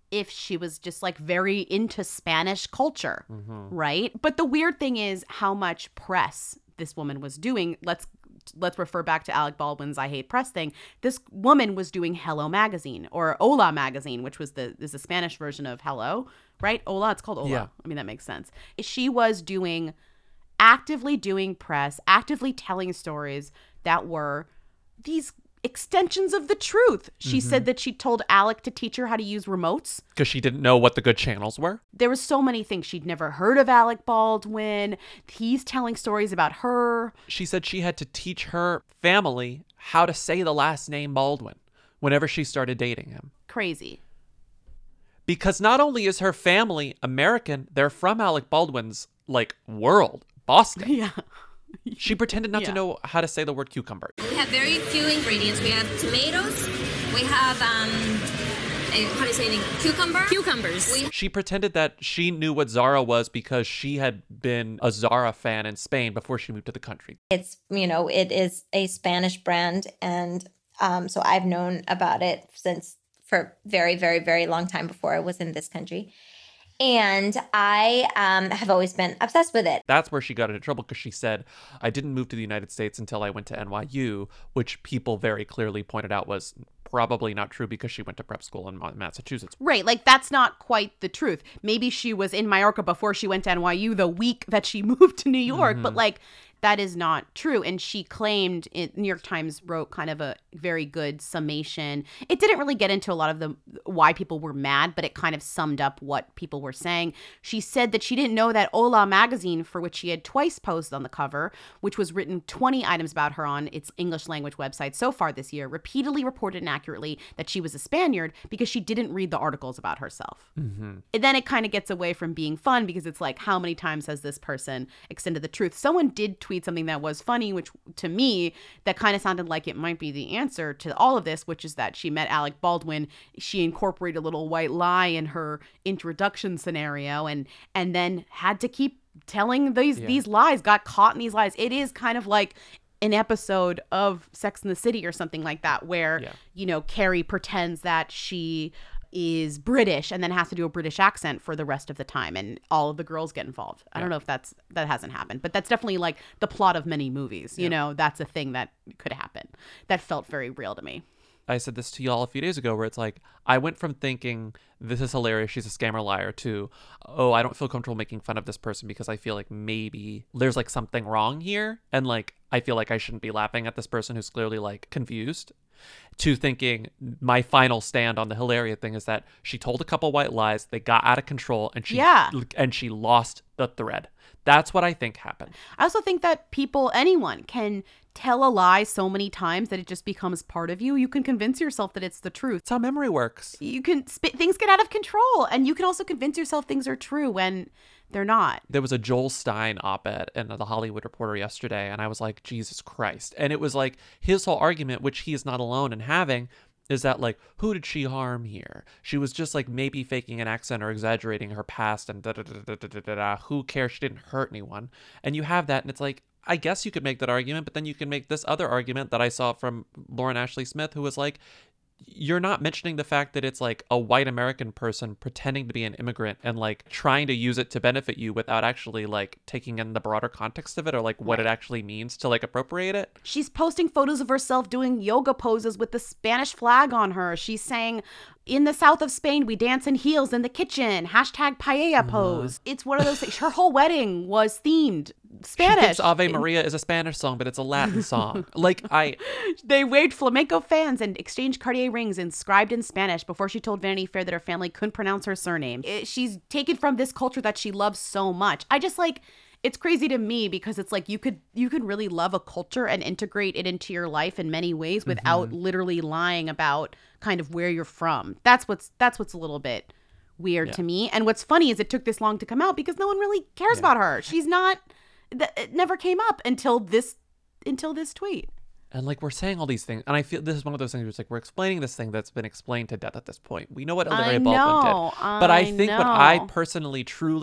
if she was just like very into Spanish culture, Mhm. right? But the weird thing is how much press this woman was doing. Let's let's refer back to Alec Baldwin's I Hate Press thing. This woman was doing Hello Magazine or Hola Magazine, which was the is the Spanish version of Hello, right? Hola, it's called Hola. Yeah. I mean, that makes sense. She was doing actively doing press, actively telling stories that were these extensions of the truth. She Mhm. said that she told Alec to teach her how to use remotes. Because she didn't know what the good channels were. There was so many things. She'd never heard of Alec Baldwin. He's telling stories about her. She said she had to teach her family how to say the last name Baldwin whenever she started dating him. Crazy. Because not only is her family American, they're from Alec Baldwin's, like, world, Boston. Yeah. She pretended not Yeah. to know how to say the word cucumber. We have very few ingredients. We have tomatoes. We have, um, a, how do you say it? Cucumber? Cucumbers. We She pretended that she knew what Zara was because she had been a Zara fan in Spain before she moved to the country. It's, you know, it is a Spanish brand. And um, so I've known about it since for very, very, very long time before I was in this country. And I um, have always been obsessed with it. That's where she got into trouble because she said, I didn't move to the United States until I went to N Y U, which people very clearly pointed out was probably not true because she went to prep school in Ma- Massachusetts. Right. Like, that's not quite the truth. Maybe she was in Mallorca before she went to N Y U the week that she moved to New York, Mhm. but like, that is not true. And she claimed, it, New York Times wrote kind of a very good summation. It didn't really get into a lot of the why people were mad, but it kind of summed up what people were saying. She said that she didn't know that Hola magazine, for which she had twice posed on the cover, which was written twenty items about her on its English language website so far this year, repeatedly reported inaccurately that she was a Spaniard because she didn't read the articles about herself. Mm-hmm. And then it kind of gets away from being fun because it's like, how many times has this person extended the truth? Someone did tweet something that was funny, which to me, that kind of sounded like it might be the answer to all of this, which is that she met Alec Baldwin. She incorporated a little white lie in her introduction scenario and and then had to keep telling these Yeah. these lies, got caught in these lies. It is kind of like an episode of Sex and the City or something like that where, Yeah. you know, Carrie pretends that she is British and then has to do a British accent for the rest of the time and all of the girls get involved. I don't Yeah. know if that's that hasn't happened, but that's definitely like the plot of many movies. You Yeah. know, that's a thing that could happen. That felt very real to me. I said this to y'all a few days ago where it's like, I went from thinking this is hilarious, she's a scammer liar, to, oh, I don't feel comfortable making fun of this person because I feel like maybe there's like something wrong here. And like, I feel like I shouldn't be laughing at this person who's clearly like confused, to thinking my final stand on the Hilaria thing is that she told a couple white lies, they got out of control, and she Yeah. and she lost the thread. That's what I think happened. I also think that people, anyone can tell a lie so many times that it just becomes part of you. You can convince yourself that it's the truth. That's how memory works. You can spit, things get out of control, and you can also convince yourself things are true when they're not. There was a Joel Stein op-ed in the Hollywood Reporter yesterday, and I was like, Jesus Christ. And it was like his whole argument, which he is not alone in having, is that like, who did she harm here? She was just like maybe faking an accent or exaggerating her past and da da da da da da da da. Who cares? She didn't hurt anyone. And you have that, and it's like, I guess you could make that argument, but then you can make this other argument that I saw from Lauren Ashley Smith, who was like, you're not mentioning the fact that it's like a white American person pretending to be an immigrant and like trying to use it to benefit you without actually like taking in the broader context of it or like what Right. it actually means to like appropriate it. She's posting photos of herself doing yoga poses with the Spanish flag on her. She's saying, in the south of Spain, we dance in heels in the kitchen. Hashtag paella pose. It's one of those things. Her whole wedding was themed Spanish. She thinks Ave Maria is a Spanish song, but it's a Latin song. Like I, They waved flamenco fans and exchanged Cartier rings inscribed in Spanish before she told Vanity Fair that her family couldn't pronounce her surname. It- she's taken from this culture that she loves so much. I just like, it's crazy to me because it's like you could you could really love a culture and integrate it into your life in many ways without literally lying about kind of where you're from. That's what's that's what's a little bit weird Yeah. to me. And what's funny is it took this long to come out because no one really cares about her. She's not. th- It never came up until this until this tweet. and like we're saying all these things, and I feel this is one of those things where it's like we're explaining this thing that's been explained to death at this point. We know what Hilaria I Baldwin know, did, but I I think what I know. personally truly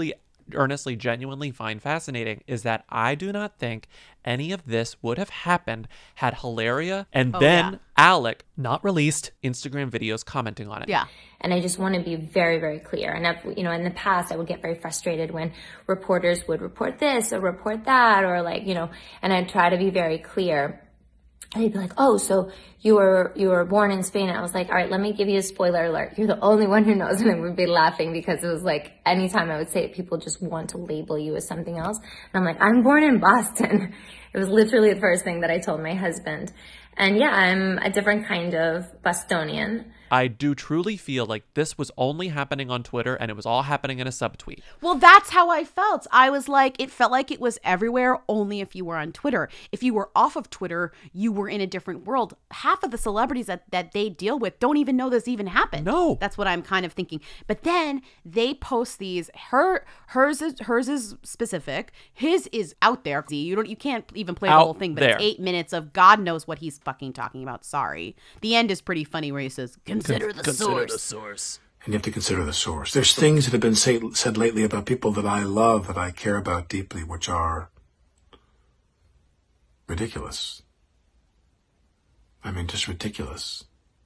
earnestly, genuinely find fascinating is that I do not think any of this would have happened had Hilaria and Oh, then yeah. Alec not released Instagram videos commenting on it. Yeah. And I just want to be very, very clear. And I've, you know, in the past, I would get very frustrated when reporters would report this or report that, or like, you know, and I'd try to be very clear. And they'd be like, oh, so you were, you were born in Spain. And I was like, all right, let me give you a spoiler alert. You're the only one who knows. And I would be laughing because it was like, anytime I would say it, people just want to label you as something else. And I'm like, I'm born in Boston. It was literally the first thing that I told my husband. And yeah, I'm a different kind of Bostonian. I do truly feel like this was only happening on Twitter and it was all happening in a subtweet. Well, that's how I felt. I was like, it felt like it was everywhere, only if you were on Twitter. If you were off of Twitter, you were in a different world. Half of the celebrities that, that they deal with don't even know this even happened. No. That's what I'm kind of thinking. But then they post these, her hers is hers is specific. His is out there. You don't you can't even play the Out whole thing, but there. it's eight minutes of God knows what he's fucking talking about. Sorry. The end is pretty funny where he says, consider the Consider source. the source. And you have to consider the source. There's things that have been say, said lately about people that I love, that I care about deeply, which are ridiculous. I mean, just ridiculous.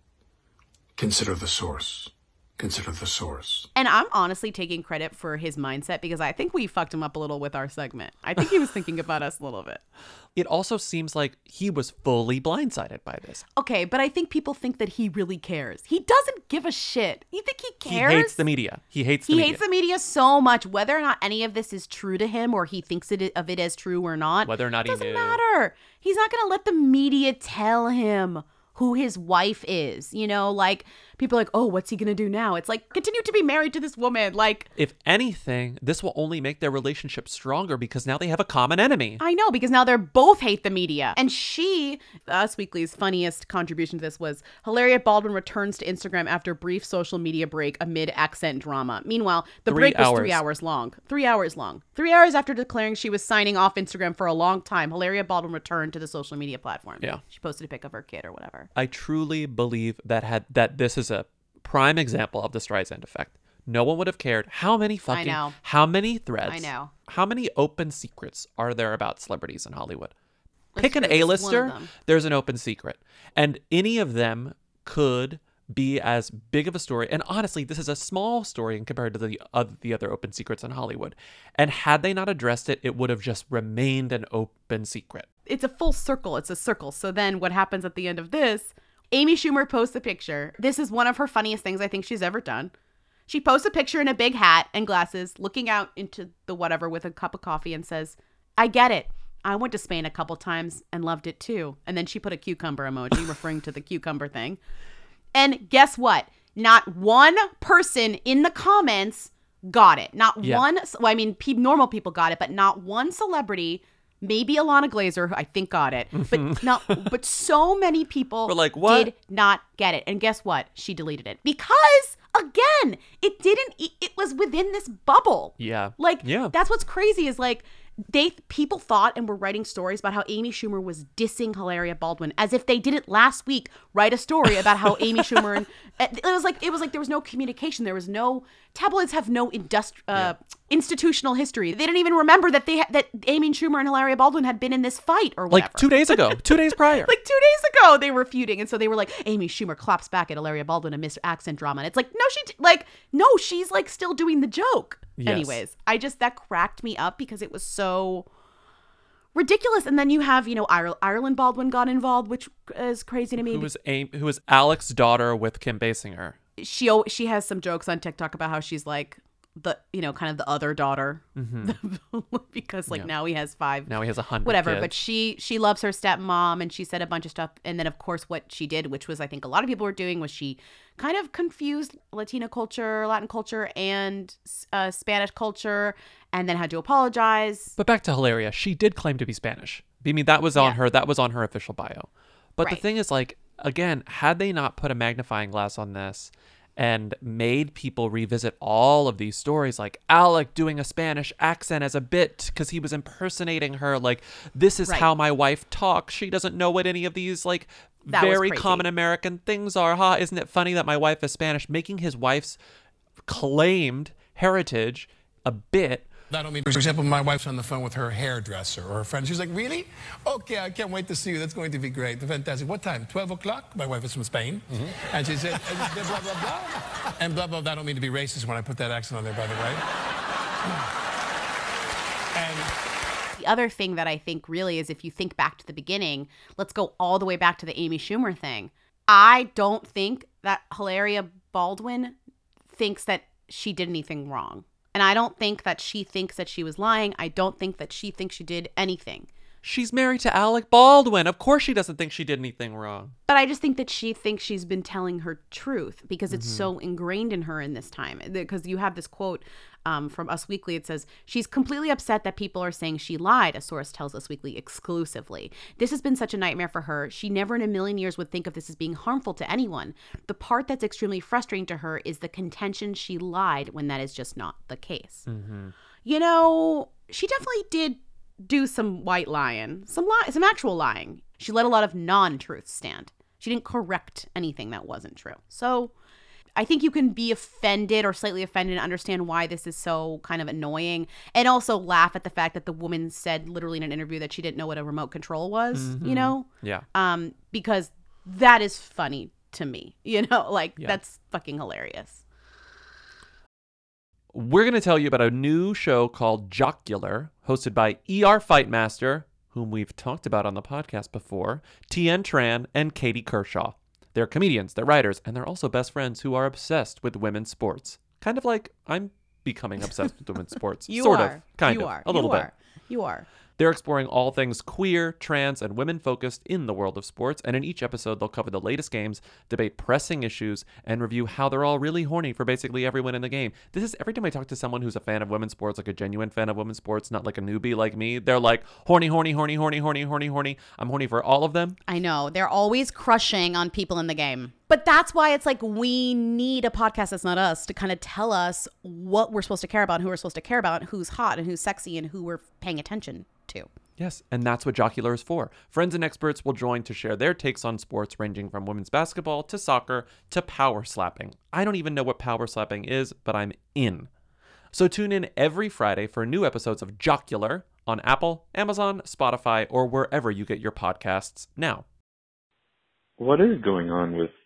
Consider the source. Consider the source. And I'm honestly taking credit for his mindset because I think we fucked him up a little with our segment. I think he was thinking about us a little bit. It also seems like he was fully blindsided by this. Okay, but I think people think that he really cares. He doesn't give a shit. You think he cares? He hates the media. He hates the He media. hates the media so much. Whether or not any of this is true to him or he thinks it, of it as true or not, Whether or not he doesn't knew. matter. He's not going to let the media tell him who his wife is. You know, like people are like, oh, what's he going to do now? It's like, continue to be married to this woman. Like, If anything, this will only make their relationship stronger because now they have a common enemy. I know, because now they're both hate the media. And she, Us Weekly's funniest contribution to this was, Hilaria Baldwin returns to Instagram after brief social media break amid accent drama. Meanwhile, the Three break was hours. three hours long. Three hours long. Three hours after declaring she was signing off Instagram for a long time, Hilaria Baldwin returned to the social media platform. Yeah. She posted a pic of her kid or whatever. I truly believe that had that this is a prime example of the Streisand effect. No one would have cared how many fucking, know. how many threads, I know. how many open secrets are there about celebrities in Hollywood? That's Pick an true. This is one of A-lister, them. there's an open secret. And any of them could be as big of a story. And honestly, this is a small story in compared to the other, the other open secrets in Hollywood. And had they not addressed it, it would have just remained an open secret. It's a full circle. It's a circle. So then what happens at the end of this? Amy Schumer posts a picture. This is one of her funniest things I think she's ever done. She posts a picture in a big hat and glasses, looking out into the whatever with a cup of coffee and says, I get it. I went to Spain a couple times and loved it too. And then she put a cucumber emoji referring to the cucumber thing. And guess what? Not one person in the comments got it. Not Yeah. one. Well, I mean, pe- normal people got it, but not one celebrity. Maybe Alana Glazer, who I think got it, but not. But so many people We're like, what? did not get it. And guess what? She deleted it because, again, it didn't. It, it was within this bubble. Yeah. Like, Yeah. that's what's crazy is like they people thought and were writing stories about how Amy Schumer was dissing Hilaria Baldwin as if they didn't last week write a story about how Amy Schumer and it was like it was like there was no communication. There was no tabloids have no industri- uh, institutional history. They didn't even remember that they ha- that Amy Schumer and Hilaria Baldwin had been in this fight or whatever. Like two days ago, two days prior. Like two days ago, they were feuding, and so they were like, Amy Schumer claps back at Hilaria Baldwin and Mister Accent drama, and it's like, no, she d- like, no, she's like still doing the joke. Yes. Anyways, I just that cracked me up because it was so ridiculous. And then you have, you know, Ire- Ireland Baldwin got involved, which is crazy to me. Who was Amy, who was Alex's daughter with Kim Basinger. She al- she has some jokes on TikTok about how she's like the, you know, kind of the other daughter because like Yeah. now he has five. Now he has a hundred Whatever, kids. but she she loves her stepmom and she said a bunch of stuff. And then of course what she did, which was I think a lot of people were doing, was she kind of confused Latina culture, Latin culture, and uh, Spanish culture, and then had to apologize. But back to Hilaria, she did claim to be Spanish. I mean, that was on Yeah. her. That was on her official bio. But the Right. thing is, like, again, had they not put a magnifying glass on this and made people revisit all of these stories, like Alec doing a Spanish accent as a bit because he was impersonating her, like, this is Right. how my wife talks. She doesn't know what any of these, like, That was very crazy. common American things are. Ha! Isn't it funny that my wife is Spanish? Making his wife's claimed heritage a bit I don't mean, for example, my wife's on the phone with her hairdresser or her friend. She's like, really? Okay, I can't wait to see you. That's going to be great. Fantastic. What time? twelve o'clock? My wife is from Spain. Mm-hmm. And she said, blah, blah, blah. And blah, blah, blah. I don't mean to be racist when I put that accent on there, by the way. And the other thing that I think really is, if you think back to the beginning, let's go all the way back to the Amy Schumer thing. I don't think that Hilaria Baldwin thinks that she did anything wrong. And I don't think that she thinks that she was lying. I don't think that she thinks she did anything. She's married to Alec Baldwin. Of course she doesn't think she did anything wrong. But I just think that she thinks she's been telling her truth because it's Mm-hmm. so ingrained in her in this time. Because you have this quote um, from Us Weekly. It says, she's completely upset that people are saying she lied, a source tells Us Weekly exclusively. This has been such a nightmare for her. She never in a million years would think of this as being harmful to anyone. The part that's extremely frustrating to her is the contention she lied when that is just not the case. Mm-hmm. You know, she definitely did do some white lying, some lie, some actual lying. She let a lot of non-truths stand. She didn't correct anything that wasn't true. So I think you can be offended or slightly offended and understand why this is so kind of annoying, and also laugh at the fact that the woman said literally in an interview that she didn't know what a remote control was, Mm-hmm. you know? Yeah. Um, because that is funny to me, you know? Like, Yeah. that's fucking hilarious. We're going to tell you about a new show called Jocular, hosted by E R Fightmaster, whom we've talked about on the podcast before, Tien Tran, and Katie Kershaw. They're comedians, they're writers, and they're also best friends who are obsessed with women's sports. Kind of like I'm becoming obsessed with women's sports. You sort are. of. Kind you of. are. A little you bit. Are. You are. They're exploring all things queer, trans, and women-focused in the world of sports, and in each episode, they'll cover the latest games, debate pressing issues, and review how they're all really horny for basically everyone in the game. This is every time I talk to someone who's a fan of women's sports, like a genuine fan of women's sports, not like a newbie like me, they're like, horny, horny, horny, horny, horny, horny, horny. I'm horny for all of them. I know. They're always crushing on people in the game. But that's why it's like we need a podcast that's not us to kind of tell us what we're supposed to care about, who we're supposed to care about, who's hot and who's sexy and who we're paying attention to. Yes, and that's what Jocular is for. Friends and experts will join to share their takes on sports ranging from women's basketball to soccer to power slapping. I don't even know what power slapping is, but I'm in. So tune in every Friday for new episodes of Jocular on Apple, Amazon, Spotify, or wherever you get your podcasts now. What is going on with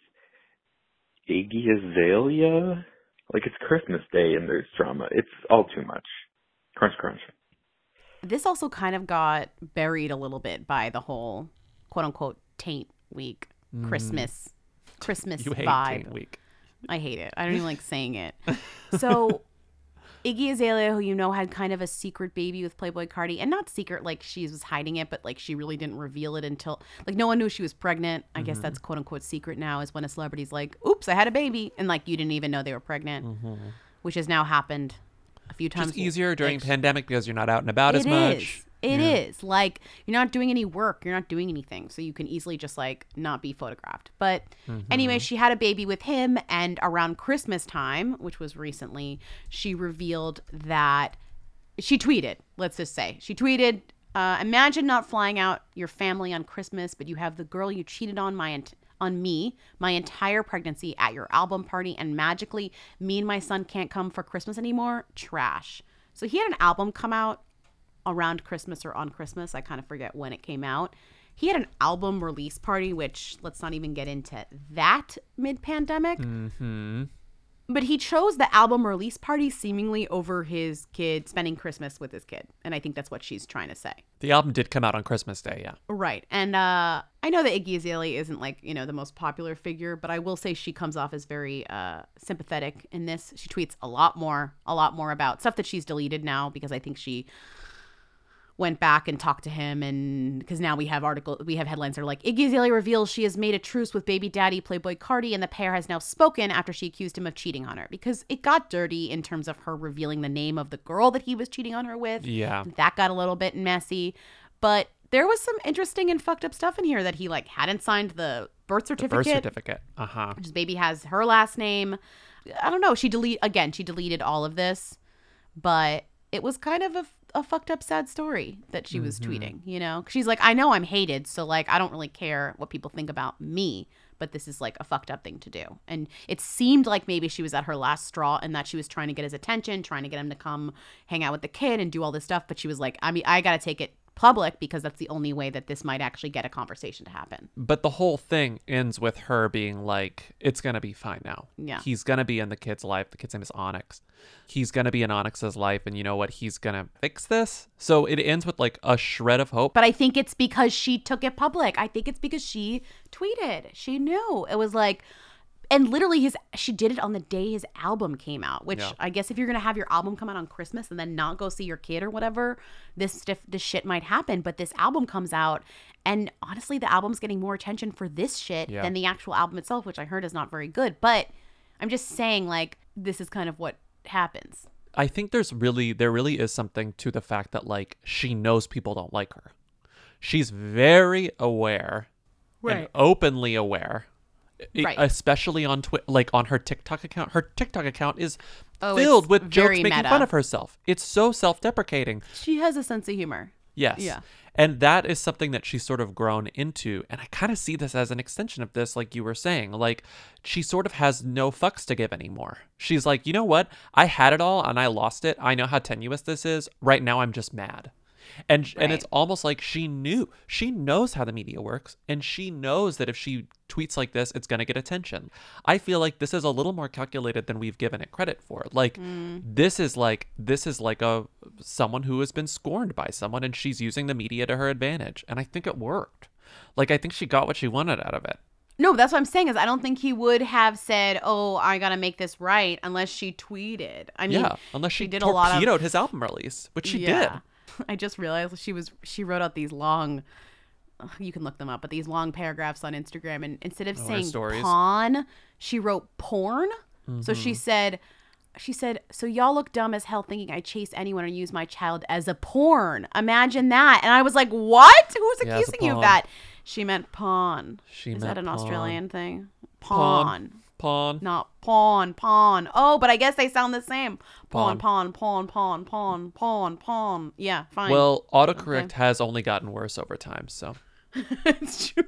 Iggy Azalea? Like, it's Christmas Day and there's drama. It's all too much. Crunch, crunch. This also kind of got buried a little bit by the whole quote unquote taint week, Mm. Christmas, Christmas You hate vibe. Taint Week. I hate it. I don't even like saying it. So Iggy Azalea, who you know had kind of a secret baby with Playboi Carti, and not secret like she was hiding it, but like she really didn't reveal it until like no one knew she was pregnant. I guess Mhm. that's quote unquote secret now, is when a celebrity's like, oops, I had a baby. And like you didn't even know they were pregnant, Mhm. which has now happened a few times. Just easier during Ish. pandemic because you're not out and about as It much. is. It Yeah. is. Like, you're not doing any work. You're not doing anything. So you can easily just, like, not be photographed. But Mhm. anyway, she had a baby with him. And around Christmas time, which was recently, she revealed that she tweeted, let's just say. She tweeted, uh, imagine not flying out your family on Christmas, but you have the girl you cheated on my ent- on me my entire pregnancy at your album party, and magically me and my son can't come for Christmas anymore. Trash. So he had an album come out around Christmas or on Christmas. I kind of forget when it came out. He had an album release party, which let's not even get into that mid-pandemic. Mm-hmm. But he chose the album release party seemingly over his kid spending Christmas with his kid. And I think that's what she's trying to say. The album did come out on Christmas Day, yeah. Right. And uh, I know that Iggy Azalea isn't like, you know, the most popular figure, but I will say she comes off as very uh, sympathetic in this. She tweets a lot more, a lot more about stuff that she's deleted now, because I think she went back and talked to him, and because now we have article we have headlines that are like, Iggy Azalea reveals she has made a truce with baby daddy Playboi Carti, and the pair has now spoken after she accused him of cheating on her, because it got dirty in terms of her revealing the name of the girl that he was cheating on her with. Yeah. That got a little bit messy, but there was some interesting and fucked up stuff in here that he like hadn't signed the birth The certificate. birth certificate. Uh-huh. His baby has her last name. I don't know. She delete again. She deleted all of this, but it was kind of a a fucked up sad story that she was Mhm. tweeting, you know? She's like, I know I'm hated, so like I don't really care what people think about me, but this is like a fucked up thing to do. And it seemed like maybe she was at her last straw and that she was trying to get his attention, trying to get him to come hang out with the kid and do all this stuff, but she was like, I mean, I got to take it public because that's the only way that this might actually get a conversation to happen. But the whole thing ends with her being like, it's going to be fine now. Yeah. He's going to be in the kid's life. The kid's name is Onyx. He's going to be in Onyx's life. And you know what? He's going to fix this. So it ends with like a shred of hope. But I think it's because she took it public. I think it's because she tweeted. She knew. It was like, and literally his she did it on the day his album came out, which Yeah. I guess if you're going to have your album come out on Christmas and then not go see your kid or whatever, this stuff, this shit might happen. But this album comes out and honestly, the album's getting more attention for this shit Yeah. than the actual album itself, which I heard is not very good. But I'm just saying, like, this is kind of what happens. I think there's really, there really is something to the fact that like she knows people don't like her. She's very aware and Right. openly aware. I- Right. Especially on Twitter, like on her TikTok account. Her TikTok account is Oh, filled it's with jokes very making meta. fun of herself. It's so self-deprecating. She has a sense of humor. Yes. Yeah. And that is something that she's sort of grown into. And I kind of see this as an extension of this, like you were saying. Like, she sort of has no fucks to give anymore. She's like, you know what? I had it all and I lost it. I know how tenuous this is. Right now, I'm just mad. And and it's Right. almost like she knew. She knows how the media works. And she knows that if she tweets like this, it's going to get attention. I feel like this is a little more calculated than we've given it credit for. Like, Mm. this is like this is like a someone who has been scorned by someone, and she's using the media to her advantage. And I think it worked. Like, I think she got what she wanted out of it. No, that's what I'm saying is I don't think he would have said, "Oh, I gotta make this right," unless she tweeted. I mean, Yeah, unless she did a lot of torpedoed his album release, which she yeah. I just realized she was she wrote out these long. ugh, You can look them up, but these long paragraphs on Instagram, and instead of Oh, her saying stories. pawn, she wrote porn. So she Mhm. said, she said, "So y'all look dumb as hell thinking I chase anyone or use my child as a porn. Imagine that." And I was like, "What? Who's Yeah, as a accusing you of pawn. that?" She meant pawn. She Is meant that an pawn. Australian thing? Pawn. Pawn. Pawn. Not pawn, pawn. Oh, but I guess they sound the same. Pawn, Pawn. pawn, pawn, pawn, pawn, pawn, pawn. Yeah, fine. Well, autocorrect Okay. has only gotten worse over time, so It's true.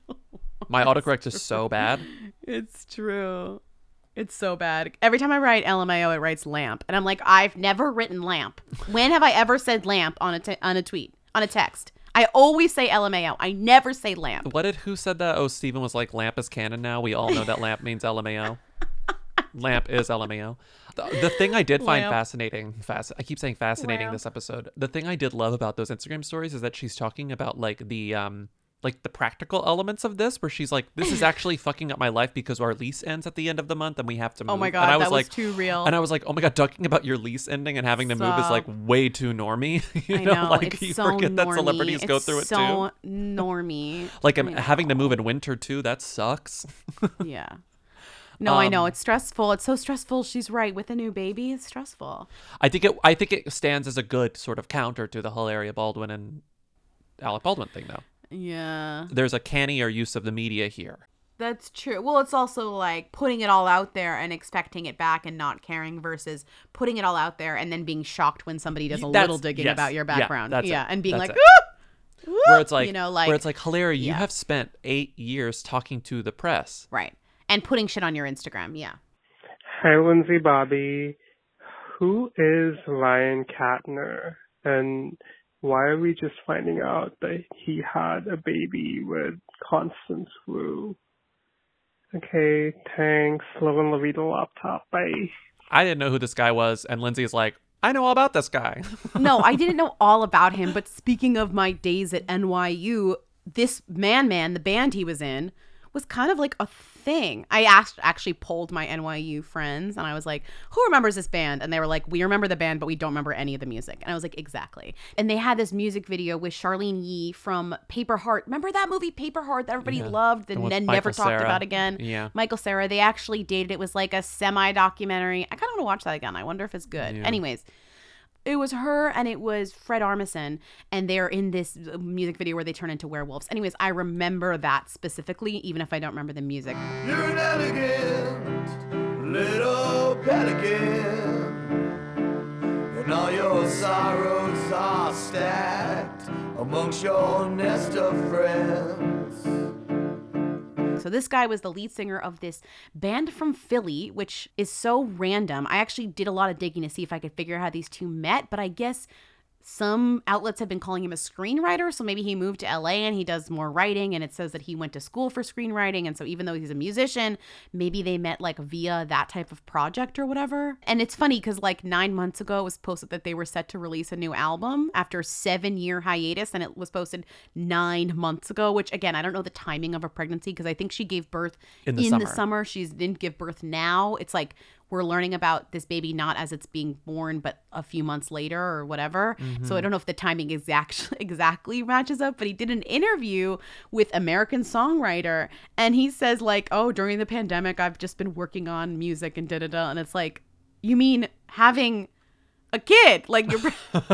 my autocorrect is so bad. It's true. It's so bad. Every time I write L M A O, it writes lamp. And I'm like, I've never written lamp. When have I ever said lamp on a, t- on a tweet, on a text? I always say L M A O. I never say lamp. What did who said that? Oh, Steven was like, lamp is canon now. We all know that lamp means L M A O. Lamp is L M A O. The, the thing I did find Lamp. fascinating, fast. I keep saying fascinating Lamp. this episode. The thing I did love about those Instagram stories is that she's talking about like the um like the practical elements of this, where she's like, this is actually fucking up my life because our lease ends at the end of the month and we have to move. Oh my and God, I was that was like, too real. And I was like, oh my God, talking about your lease ending and having to move is like Stop. way too normy. you I know, know. like it's you so forget that normie. celebrities go It's through it so too. normie. Like I I'm having to know. move in winter too. That sucks. Yeah. No, I know. Um, It's stressful. It's so stressful. She's right. With a new baby, it's stressful. I think it. I think it stands as a good sort of counter to the Hilaria Baldwin and Alec Baldwin thing, though. Yeah. There's a cannier use of the media here. That's true. Well, it's also like putting it all out there and expecting it back and not caring versus putting it all out there and then being shocked when somebody does a That's- little digging yes. about your Yeah, background. that's it. Yeah, and being That's like, it. "Ah! Woo!" Where it's like, you know, like where it's like, Hilaria, you yeah. have spent eight years talking to the press. Right. And putting shit on your Instagram. Yeah. Hi, Lindsay Bobby. Who is Ryan Katner? And why are we just finding out that he had a baby with Constance Wu? Okay, thanks. Love and Levita laptop. Bye. I didn't know who this guy was, and Lindsay's like, I know all about this guy. No, I didn't know all about him. But speaking of my days at N Y U, this Man Man, the band he was in, was kind of like a thing. I asked, actually polled my N Y U friends, and I was like, who remembers this band? And they were like, we remember the band, but we don't remember any of the music. And I was like, exactly. And they had this music video with Charlene Yee from Paper Heart. Remember that movie Paper Heart that everybody Yeah. loved The and one with then Michael never talked Cera. about again? Yeah. Michael Cera. They actually dated. It was like a semi-documentary. I kind of want to watch that again. I wonder if it's good. Yeah. Anyways, it was her and it was Fred Armisen, and they're in this music video where they turn into werewolves. Anyways, I remember that specifically, even if I don't remember the music. You're an elegant little pelican. and all your sorrows are stacked amongst your nest of friends. So this guy was the lead singer of this band from Philly, which is so random. I actually did a lot of digging to see if I could figure out how these two met, but I guess some outlets have been calling him a screenwriter, so maybe he moved to L A and he does more writing, and it says that he went to school for screenwriting, and so even though he's a musician, maybe they met like via that type of project or whatever. And it's funny because like nine months ago it was posted that they were set to release a new album after a seven-year hiatus, and it was posted nine months ago, which again, I don't know the timing of a pregnancy because I think she gave birth In the in summer. the summer. She didn't give birth now. It's like we're learning about this baby not as it's being born, but a few months later or whatever. Mm-hmm. So I don't know if the timing exact, exactly matches up, but he did an interview with American Songwriter, and he says like, oh, during the pandemic, I've just been working on music and da-da-da. And it's like, you mean having a kid? Like you're...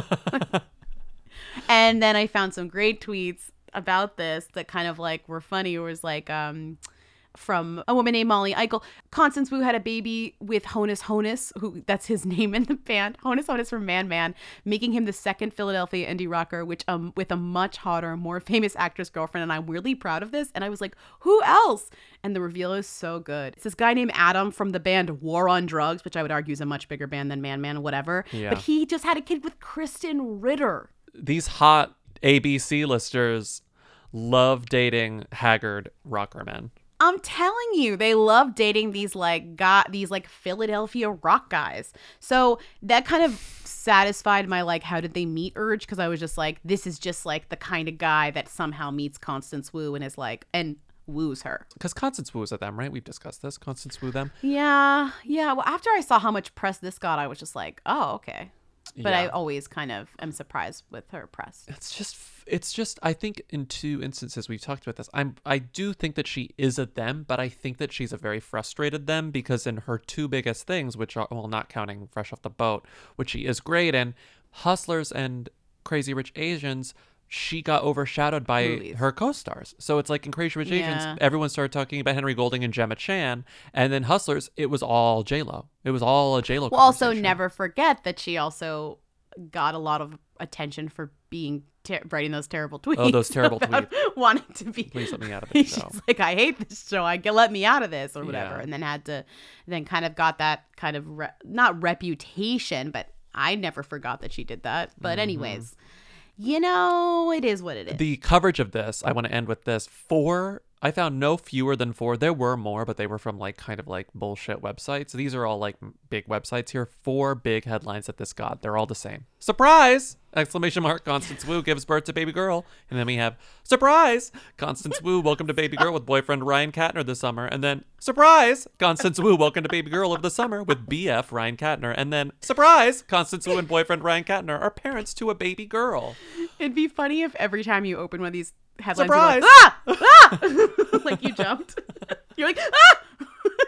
And then I found some great tweets about this that kind of like were funny. It was like, um... from a woman named Molly Eichel. Constance Wu had a baby with Honus Honus, who that's his name in the band. Honus Honus from Man Man, making him the second Philadelphia indie rocker, which um with a much hotter, more famous actress girlfriend. And I'm weirdly proud of this. And I was like, who else? And the reveal is so good. It's this guy named Adam from the band War on Drugs, which I would argue is a much bigger band than Man Man, whatever. Yeah. But he just had a kid with Kristen Ritter. These hot A B C listers love dating haggard rocker men. I'm telling you, they love dating these like got these like Philadelphia rock guys. So that kind of satisfied my like how did they meet urge, because I was just like, this is just like the kind of guy that somehow meets Constance Wu and is like and woos her. Because Constance Wu is at them, right? We've discussed this. Constance Wu them. Yeah, yeah. Well, after I saw how much press this got, I was just like, oh, okay. But Yeah. I always kind of am surprised with her press. It's just, it's just. I think in two instances we've talked about this. I'm, I do think that she is a them, but I think that she's a very frustrated them because in her two biggest things, which are well, not counting Fresh Off the Boat, which she is great in, Hustlers and Crazy Rich Asians, she got overshadowed by Movies. her co-stars. So it's like in Crazy Rich Yeah. Asians, everyone started talking about Henry Golding and Gemma Chan, and then Hustlers, it was all J-Lo. It was all a J-Lo. Well, also conversation. never forget that she also got a lot of attention for being ter- writing those terrible tweets. Oh, those terrible about tweets. Wanting to be. Please let me out of this She's show. like, I hate this show. I get let me out of this or whatever, Yeah. and then had to, then kind of got that kind of re- not reputation, but I never forgot that she did that. But Mm-hmm. anyways, you know, it is what it is. The coverage of this, I want to end with this. Four, I found no fewer than four. There were more, but they were from like kind of like bullshit websites. These are all like big websites here. Four big headlines that this got. They're all the same. Surprise! Exclamation mark. Constance Wu gives birth to baby girl. And then we have, surprise! Constance Wu, welcome to baby girl with boyfriend Ryan Katner this summer. And then, surprise! Constance Wu, welcome to baby girl of the summer with B F Ryan Katner. And then, surprise! Constance Wu and boyfriend Ryan Katner are parents to a baby girl. It'd be funny if every time you open one of these headlines, you're Surprise! like, ah! Ah! Like you jumped. You're like, ah!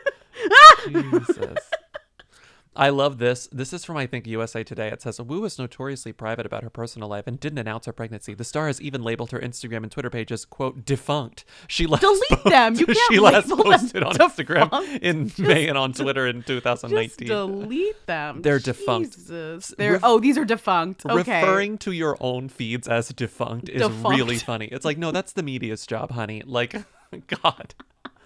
Ah! Jesus. I love this. This is from, I think, U S A Today. It says, Wu is notoriously private about her personal life and didn't announce her pregnancy. The star has even labeled her Instagram and Twitter pages, quote, defunct. She last Delete them. You can't She last label them posted on defunct. Instagram in May and on Twitter in two thousand nineteen. Just delete them. They're defunct. Jesus. They're, Ref- oh, these are defunct. Okay. Referring to your own feeds as defunct is Defunct. really funny. It's like, no, that's the media's job, honey. Like, God.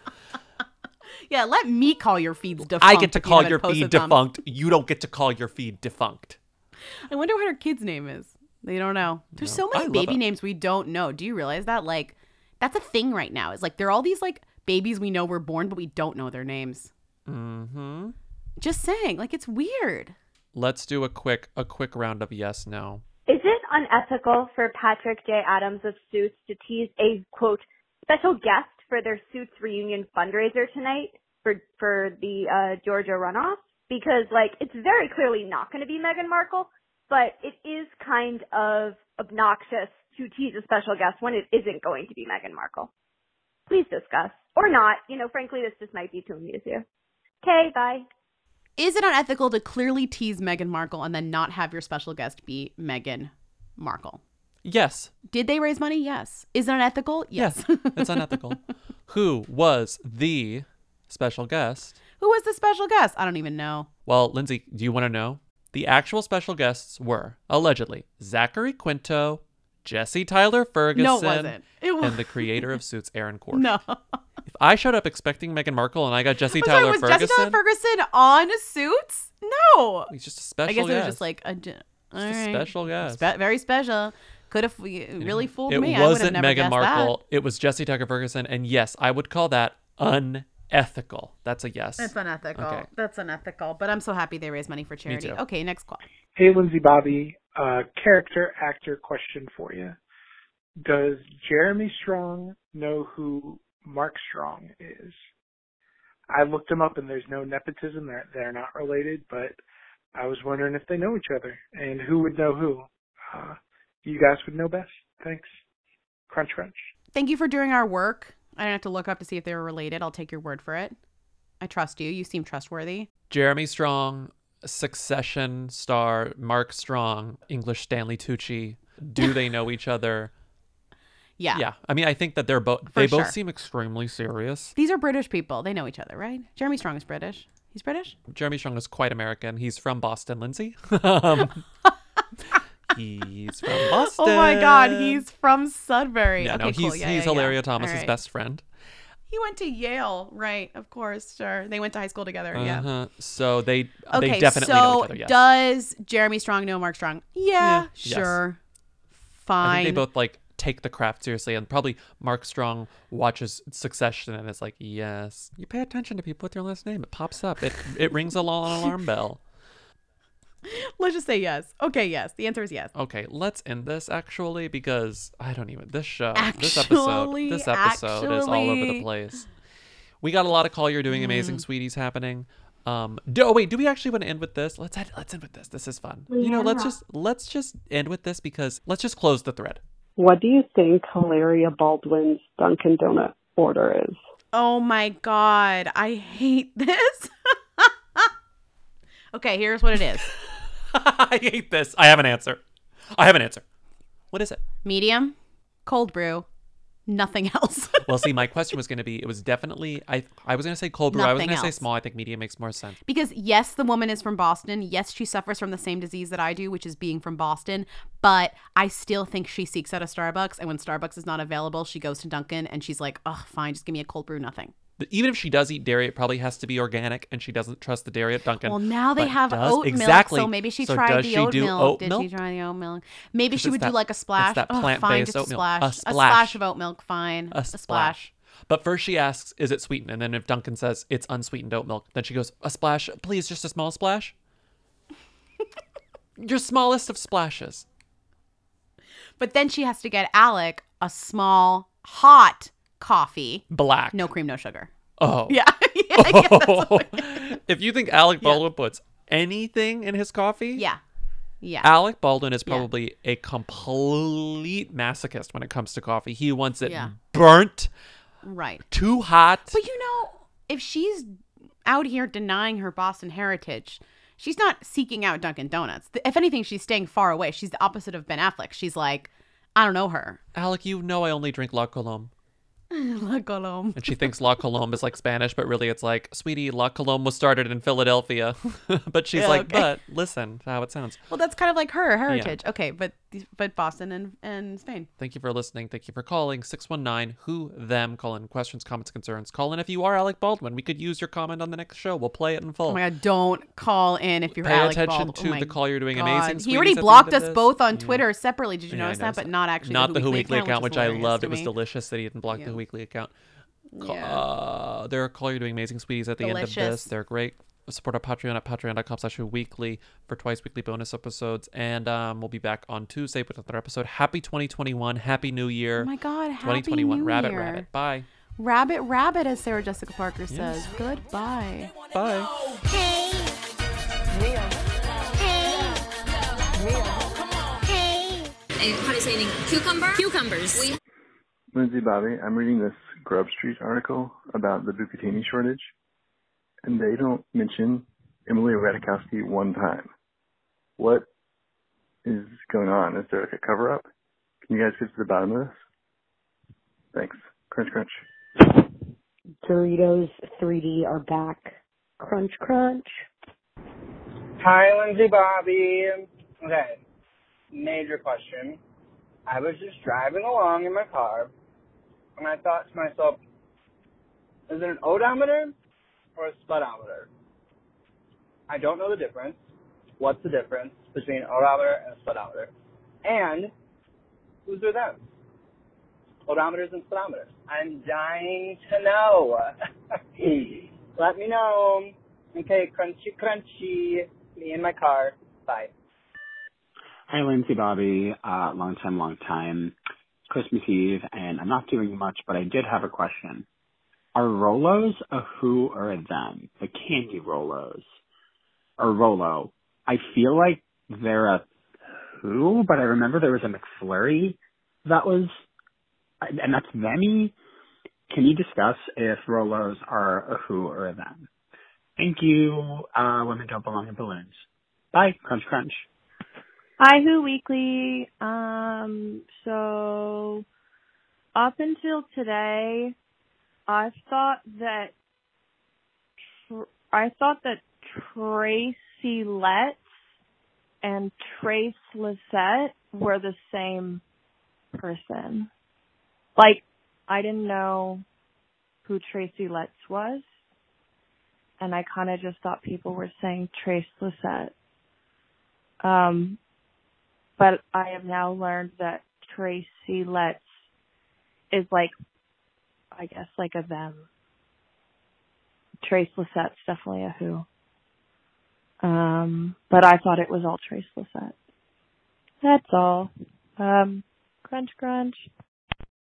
Yeah, let me call your feeds defunct. I get to if you call haven't your feed posted them. defunct. You don't get to call your feed defunct. I wonder what her kid's name is. They don't know. There's so I many love baby it. names we don't know. Do you realize that? Like, that's a thing right now. It's like there are all these like babies we know were born, but we don't know their names. Mm-hmm. Just saying, like it's weird. Let's do a quick a quick round of yes, no. Is it unethical for Patrick J. Adams of Suits to tease a, quote, special guest for their Suits reunion fundraiser tonight for for the uh, Georgia runoff? Because, like, it's very clearly not going to be Meghan Markle, but it is kind of obnoxious to tease a special guest when it isn't going to be Meghan Markle. Please discuss. Or not. You know, frankly, this just might be to amuse you. Okay, bye. Is it unethical to clearly tease Meghan Markle and then not have your special guest be Meghan Markle? Yes. Did they raise money? Yes. Is it unethical? Yes. Yes, it's unethical. Who was the special guest? Who was the special guest? I don't even know. Well, Lindsay, do you want to know? The actual special guests were, allegedly, Zachary Quinto, Jesse Tyler Ferguson, No, it wasn't. It was- and the creator of Suits, Aaron Korsh. No. If I showed up expecting Meghan Markle and I got Jesse I'm Tyler sorry, was Ferguson, Jesse Tyler Ferguson on Suits? No. he's just a special I guess it was guest. just like a, all a right. special guest. Spe- very special. Could have really fooled It me. I would have wasn't never Meghan guessed Markle. that. It was Jesse Tucker Ferguson. And yes, I would call that unethical. That's a yes. That's unethical. Okay. That's unethical. But I'm so happy they raise money for charity. too. Okay, next call. Hey, Lindsay Bobby. Uh, character actor question for you. Does Jeremy Strong know who Mark Strong is? I looked him up and there's no nepotism. They're, they're not related, but I was wondering if they know each other and who would know who. Uh, you guys would know best. Thanks. Crunch, crunch. Thank you for doing our work. I don't have to look up to see if they were related. I'll take your word for it. I trust you. You seem trustworthy. Jeremy Strong, Succession star Mark Strong, English Stanley Tucci. Do they know each other? Yeah. Yeah. I mean, I think that they're both, For they both sure. seem extremely serious. These are British people. They know each other, right? Jeremy Strong is British. He's British? Jeremy Strong is quite American. He's from Boston, Lindsay. um, he's from Boston. Oh my God, he's from Sudbury. Yeah, okay, no, cool. he's, Yeah, he's yeah, Hilaria yeah. Thomas's All right. best friend. He went to Yale, right? Of course, sure. They went to high school together. Yeah. Uh-huh. So they Okay, they definitely so know each other. Yes. does Jeremy Strong know Mark Strong? Yeah, Yeah, yes. sure. I Fine. think they both like take the craft seriously, and probably Mark Strong watches Succession and is like, yes, you pay attention to people with your last name. It pops up. It it rings a long alarm bell. Let's just say yes. Okay, yes. The answer is yes. Okay, let's end this actually because I don't even this show this Actually, episode this episode is all over the actually. place. We got a lot of call you're doing amazing Mm. sweeties happening. Um do, oh wait, do we actually want to end with this? Let's end, let's end with this. This is fun. You know, let's just let's just end with this because let's just close the thread. What do you think Hilaria Baldwin's Dunkin' Donut order is? Oh my God. I hate this. Okay, here's what it is. I hate this. I have an answer. I have an answer. What is it? Medium, cold brew, nothing else. Well, see, my question was going to be, it was definitely, I I was going to say cold brew. I was Nothing going to say else. small. I think medium makes more sense. Because yes, the woman is from Boston. Yes, she suffers from the same disease that I do, which is being from Boston. But I still think she seeks out a Starbucks. And when Starbucks is not available, she goes to Dunkin' and she's like, oh, fine, just give me a cold brew, nothing. But even if she does eat dairy, it probably has to be organic, and she doesn't trust the dairy at Dunkin'. Well, now they But have does- oat exactly. milk, so maybe she So tried does the she oat do milk. oat Did milk? she try the oat milk? Maybe 'Cause she it's would that- do like a splash. it's that Oh, fine, plant-based just a oatmeal. splash. A A splash. splash of oat milk, fine. A splash. But first she asks, is it sweetened? And then if Duncan says it's unsweetened oat milk, then she goes, a splash, please, just a small splash. Your smallest of splashes. But then she has to get Alec a small, hot coffee. Black. No cream, no sugar. Oh. Yeah. yeah, yeah, that's what- If you think Alec Baldwin puts anything in his coffee, yeah. Yeah. Alec Baldwin is probably a complete masochist when it comes to coffee. He wants it Yeah. burnt, Right. too hot. But you know, if she's out here denying her Boston heritage, she's not seeking out Dunkin' Donuts. If anything, she's staying far away. She's the opposite of Ben Affleck. She's like, I don't know her. Alec, you know I only drink La Colombe. La Colombe. And she thinks La Colombe is like Spanish, but really it's like, sweetie, La Colombe was started in Philadelphia. But she's Yeah, like, okay. but listen to how it sounds. Well, that's kind of like her heritage. Okay, but but Boston and, and Spain. Thank you for listening. Thank you for calling. six one nine, who, them, call in questions, comments, concerns. Call in if you are Alec Baldwin. We could use your comment on the next show. We'll play it in full. Oh my God, don't call in if you're Pay Alec attention Baldwin. to Oh my the call you're doing God. amazing. He already Sweeties, at the blocked end us of this. both on Yeah. Twitter separately. Did you Yeah, I notice that? noticed But not actually Not the Who Weekly Weekly account, account, which, I hilarious loved. to It was me. delicious that he didn't block Yeah. the Who Weekly account. Yeah. Uh, they're a call you're doing amazing, sweeties, at the end of Delicious. this. They're great. Support our Patreon at patreon.com slash weekly for twice weekly bonus episodes. And um, we'll be back on Tuesday with another episode. Happy twenty twenty-one. Happy New Year. Oh my God, happy twenty twenty-one. New Rabbit, Year. rabbit. Bye. Rabbit, rabbit, as Sarah Jessica Parker says. Yes. Goodbye. Bye. Hey. Real. Hey. Real. Hey. Hey, how do you say anything? Cucumber? Cucumbers. We Lindsay Bobby, I'm reading this Grub Street article about the Bucatini shortage, and they don't mention Emily Ratajkowski one time. What is going on? Is there like a cover-up? Can you guys get to the bottom of this? Thanks. Crunch, crunch. Doritos three D are back. Crunch, crunch. Hi, Lindsay Bobby. Okay, major question. I was just driving along in my car, and I thought to myself, is it an odometer or a spudometer? I don't know the difference. What's the difference between an odometer and a spudometer? And whose are them? Odometers and spudometers. I'm dying to know. Let me know. Okay, crunchy, crunchy. Me in my car. Bye. Hi, Lindsay Bobby. Uh, long time, long time. Christmas Eve, and I'm not doing much, but I did have a question. Are Rolos a who or a them? The candy Rolos. Or Rolo. I feel like they're a who, but I remember there was a McFlurry that was, and that's themy. Can you discuss if Rolos are a who or a them? Thank you. Uh, women don't belong in balloons. Bye. Crunch, crunch. Hi, Who Weekly. Um, so up until today, I thought that I thought that Tracy Letts and Trace Lissette were the same person. Like, I didn't know who Tracy Letts was, and I kind of just thought people were saying Trace Lissette. Um, but I have now learned that Tracy Letts is like, I guess, like a them. Trace Lissette's definitely a who. Um, but I thought it was all Trace Lissette. That's all. Um, crunch, crunch.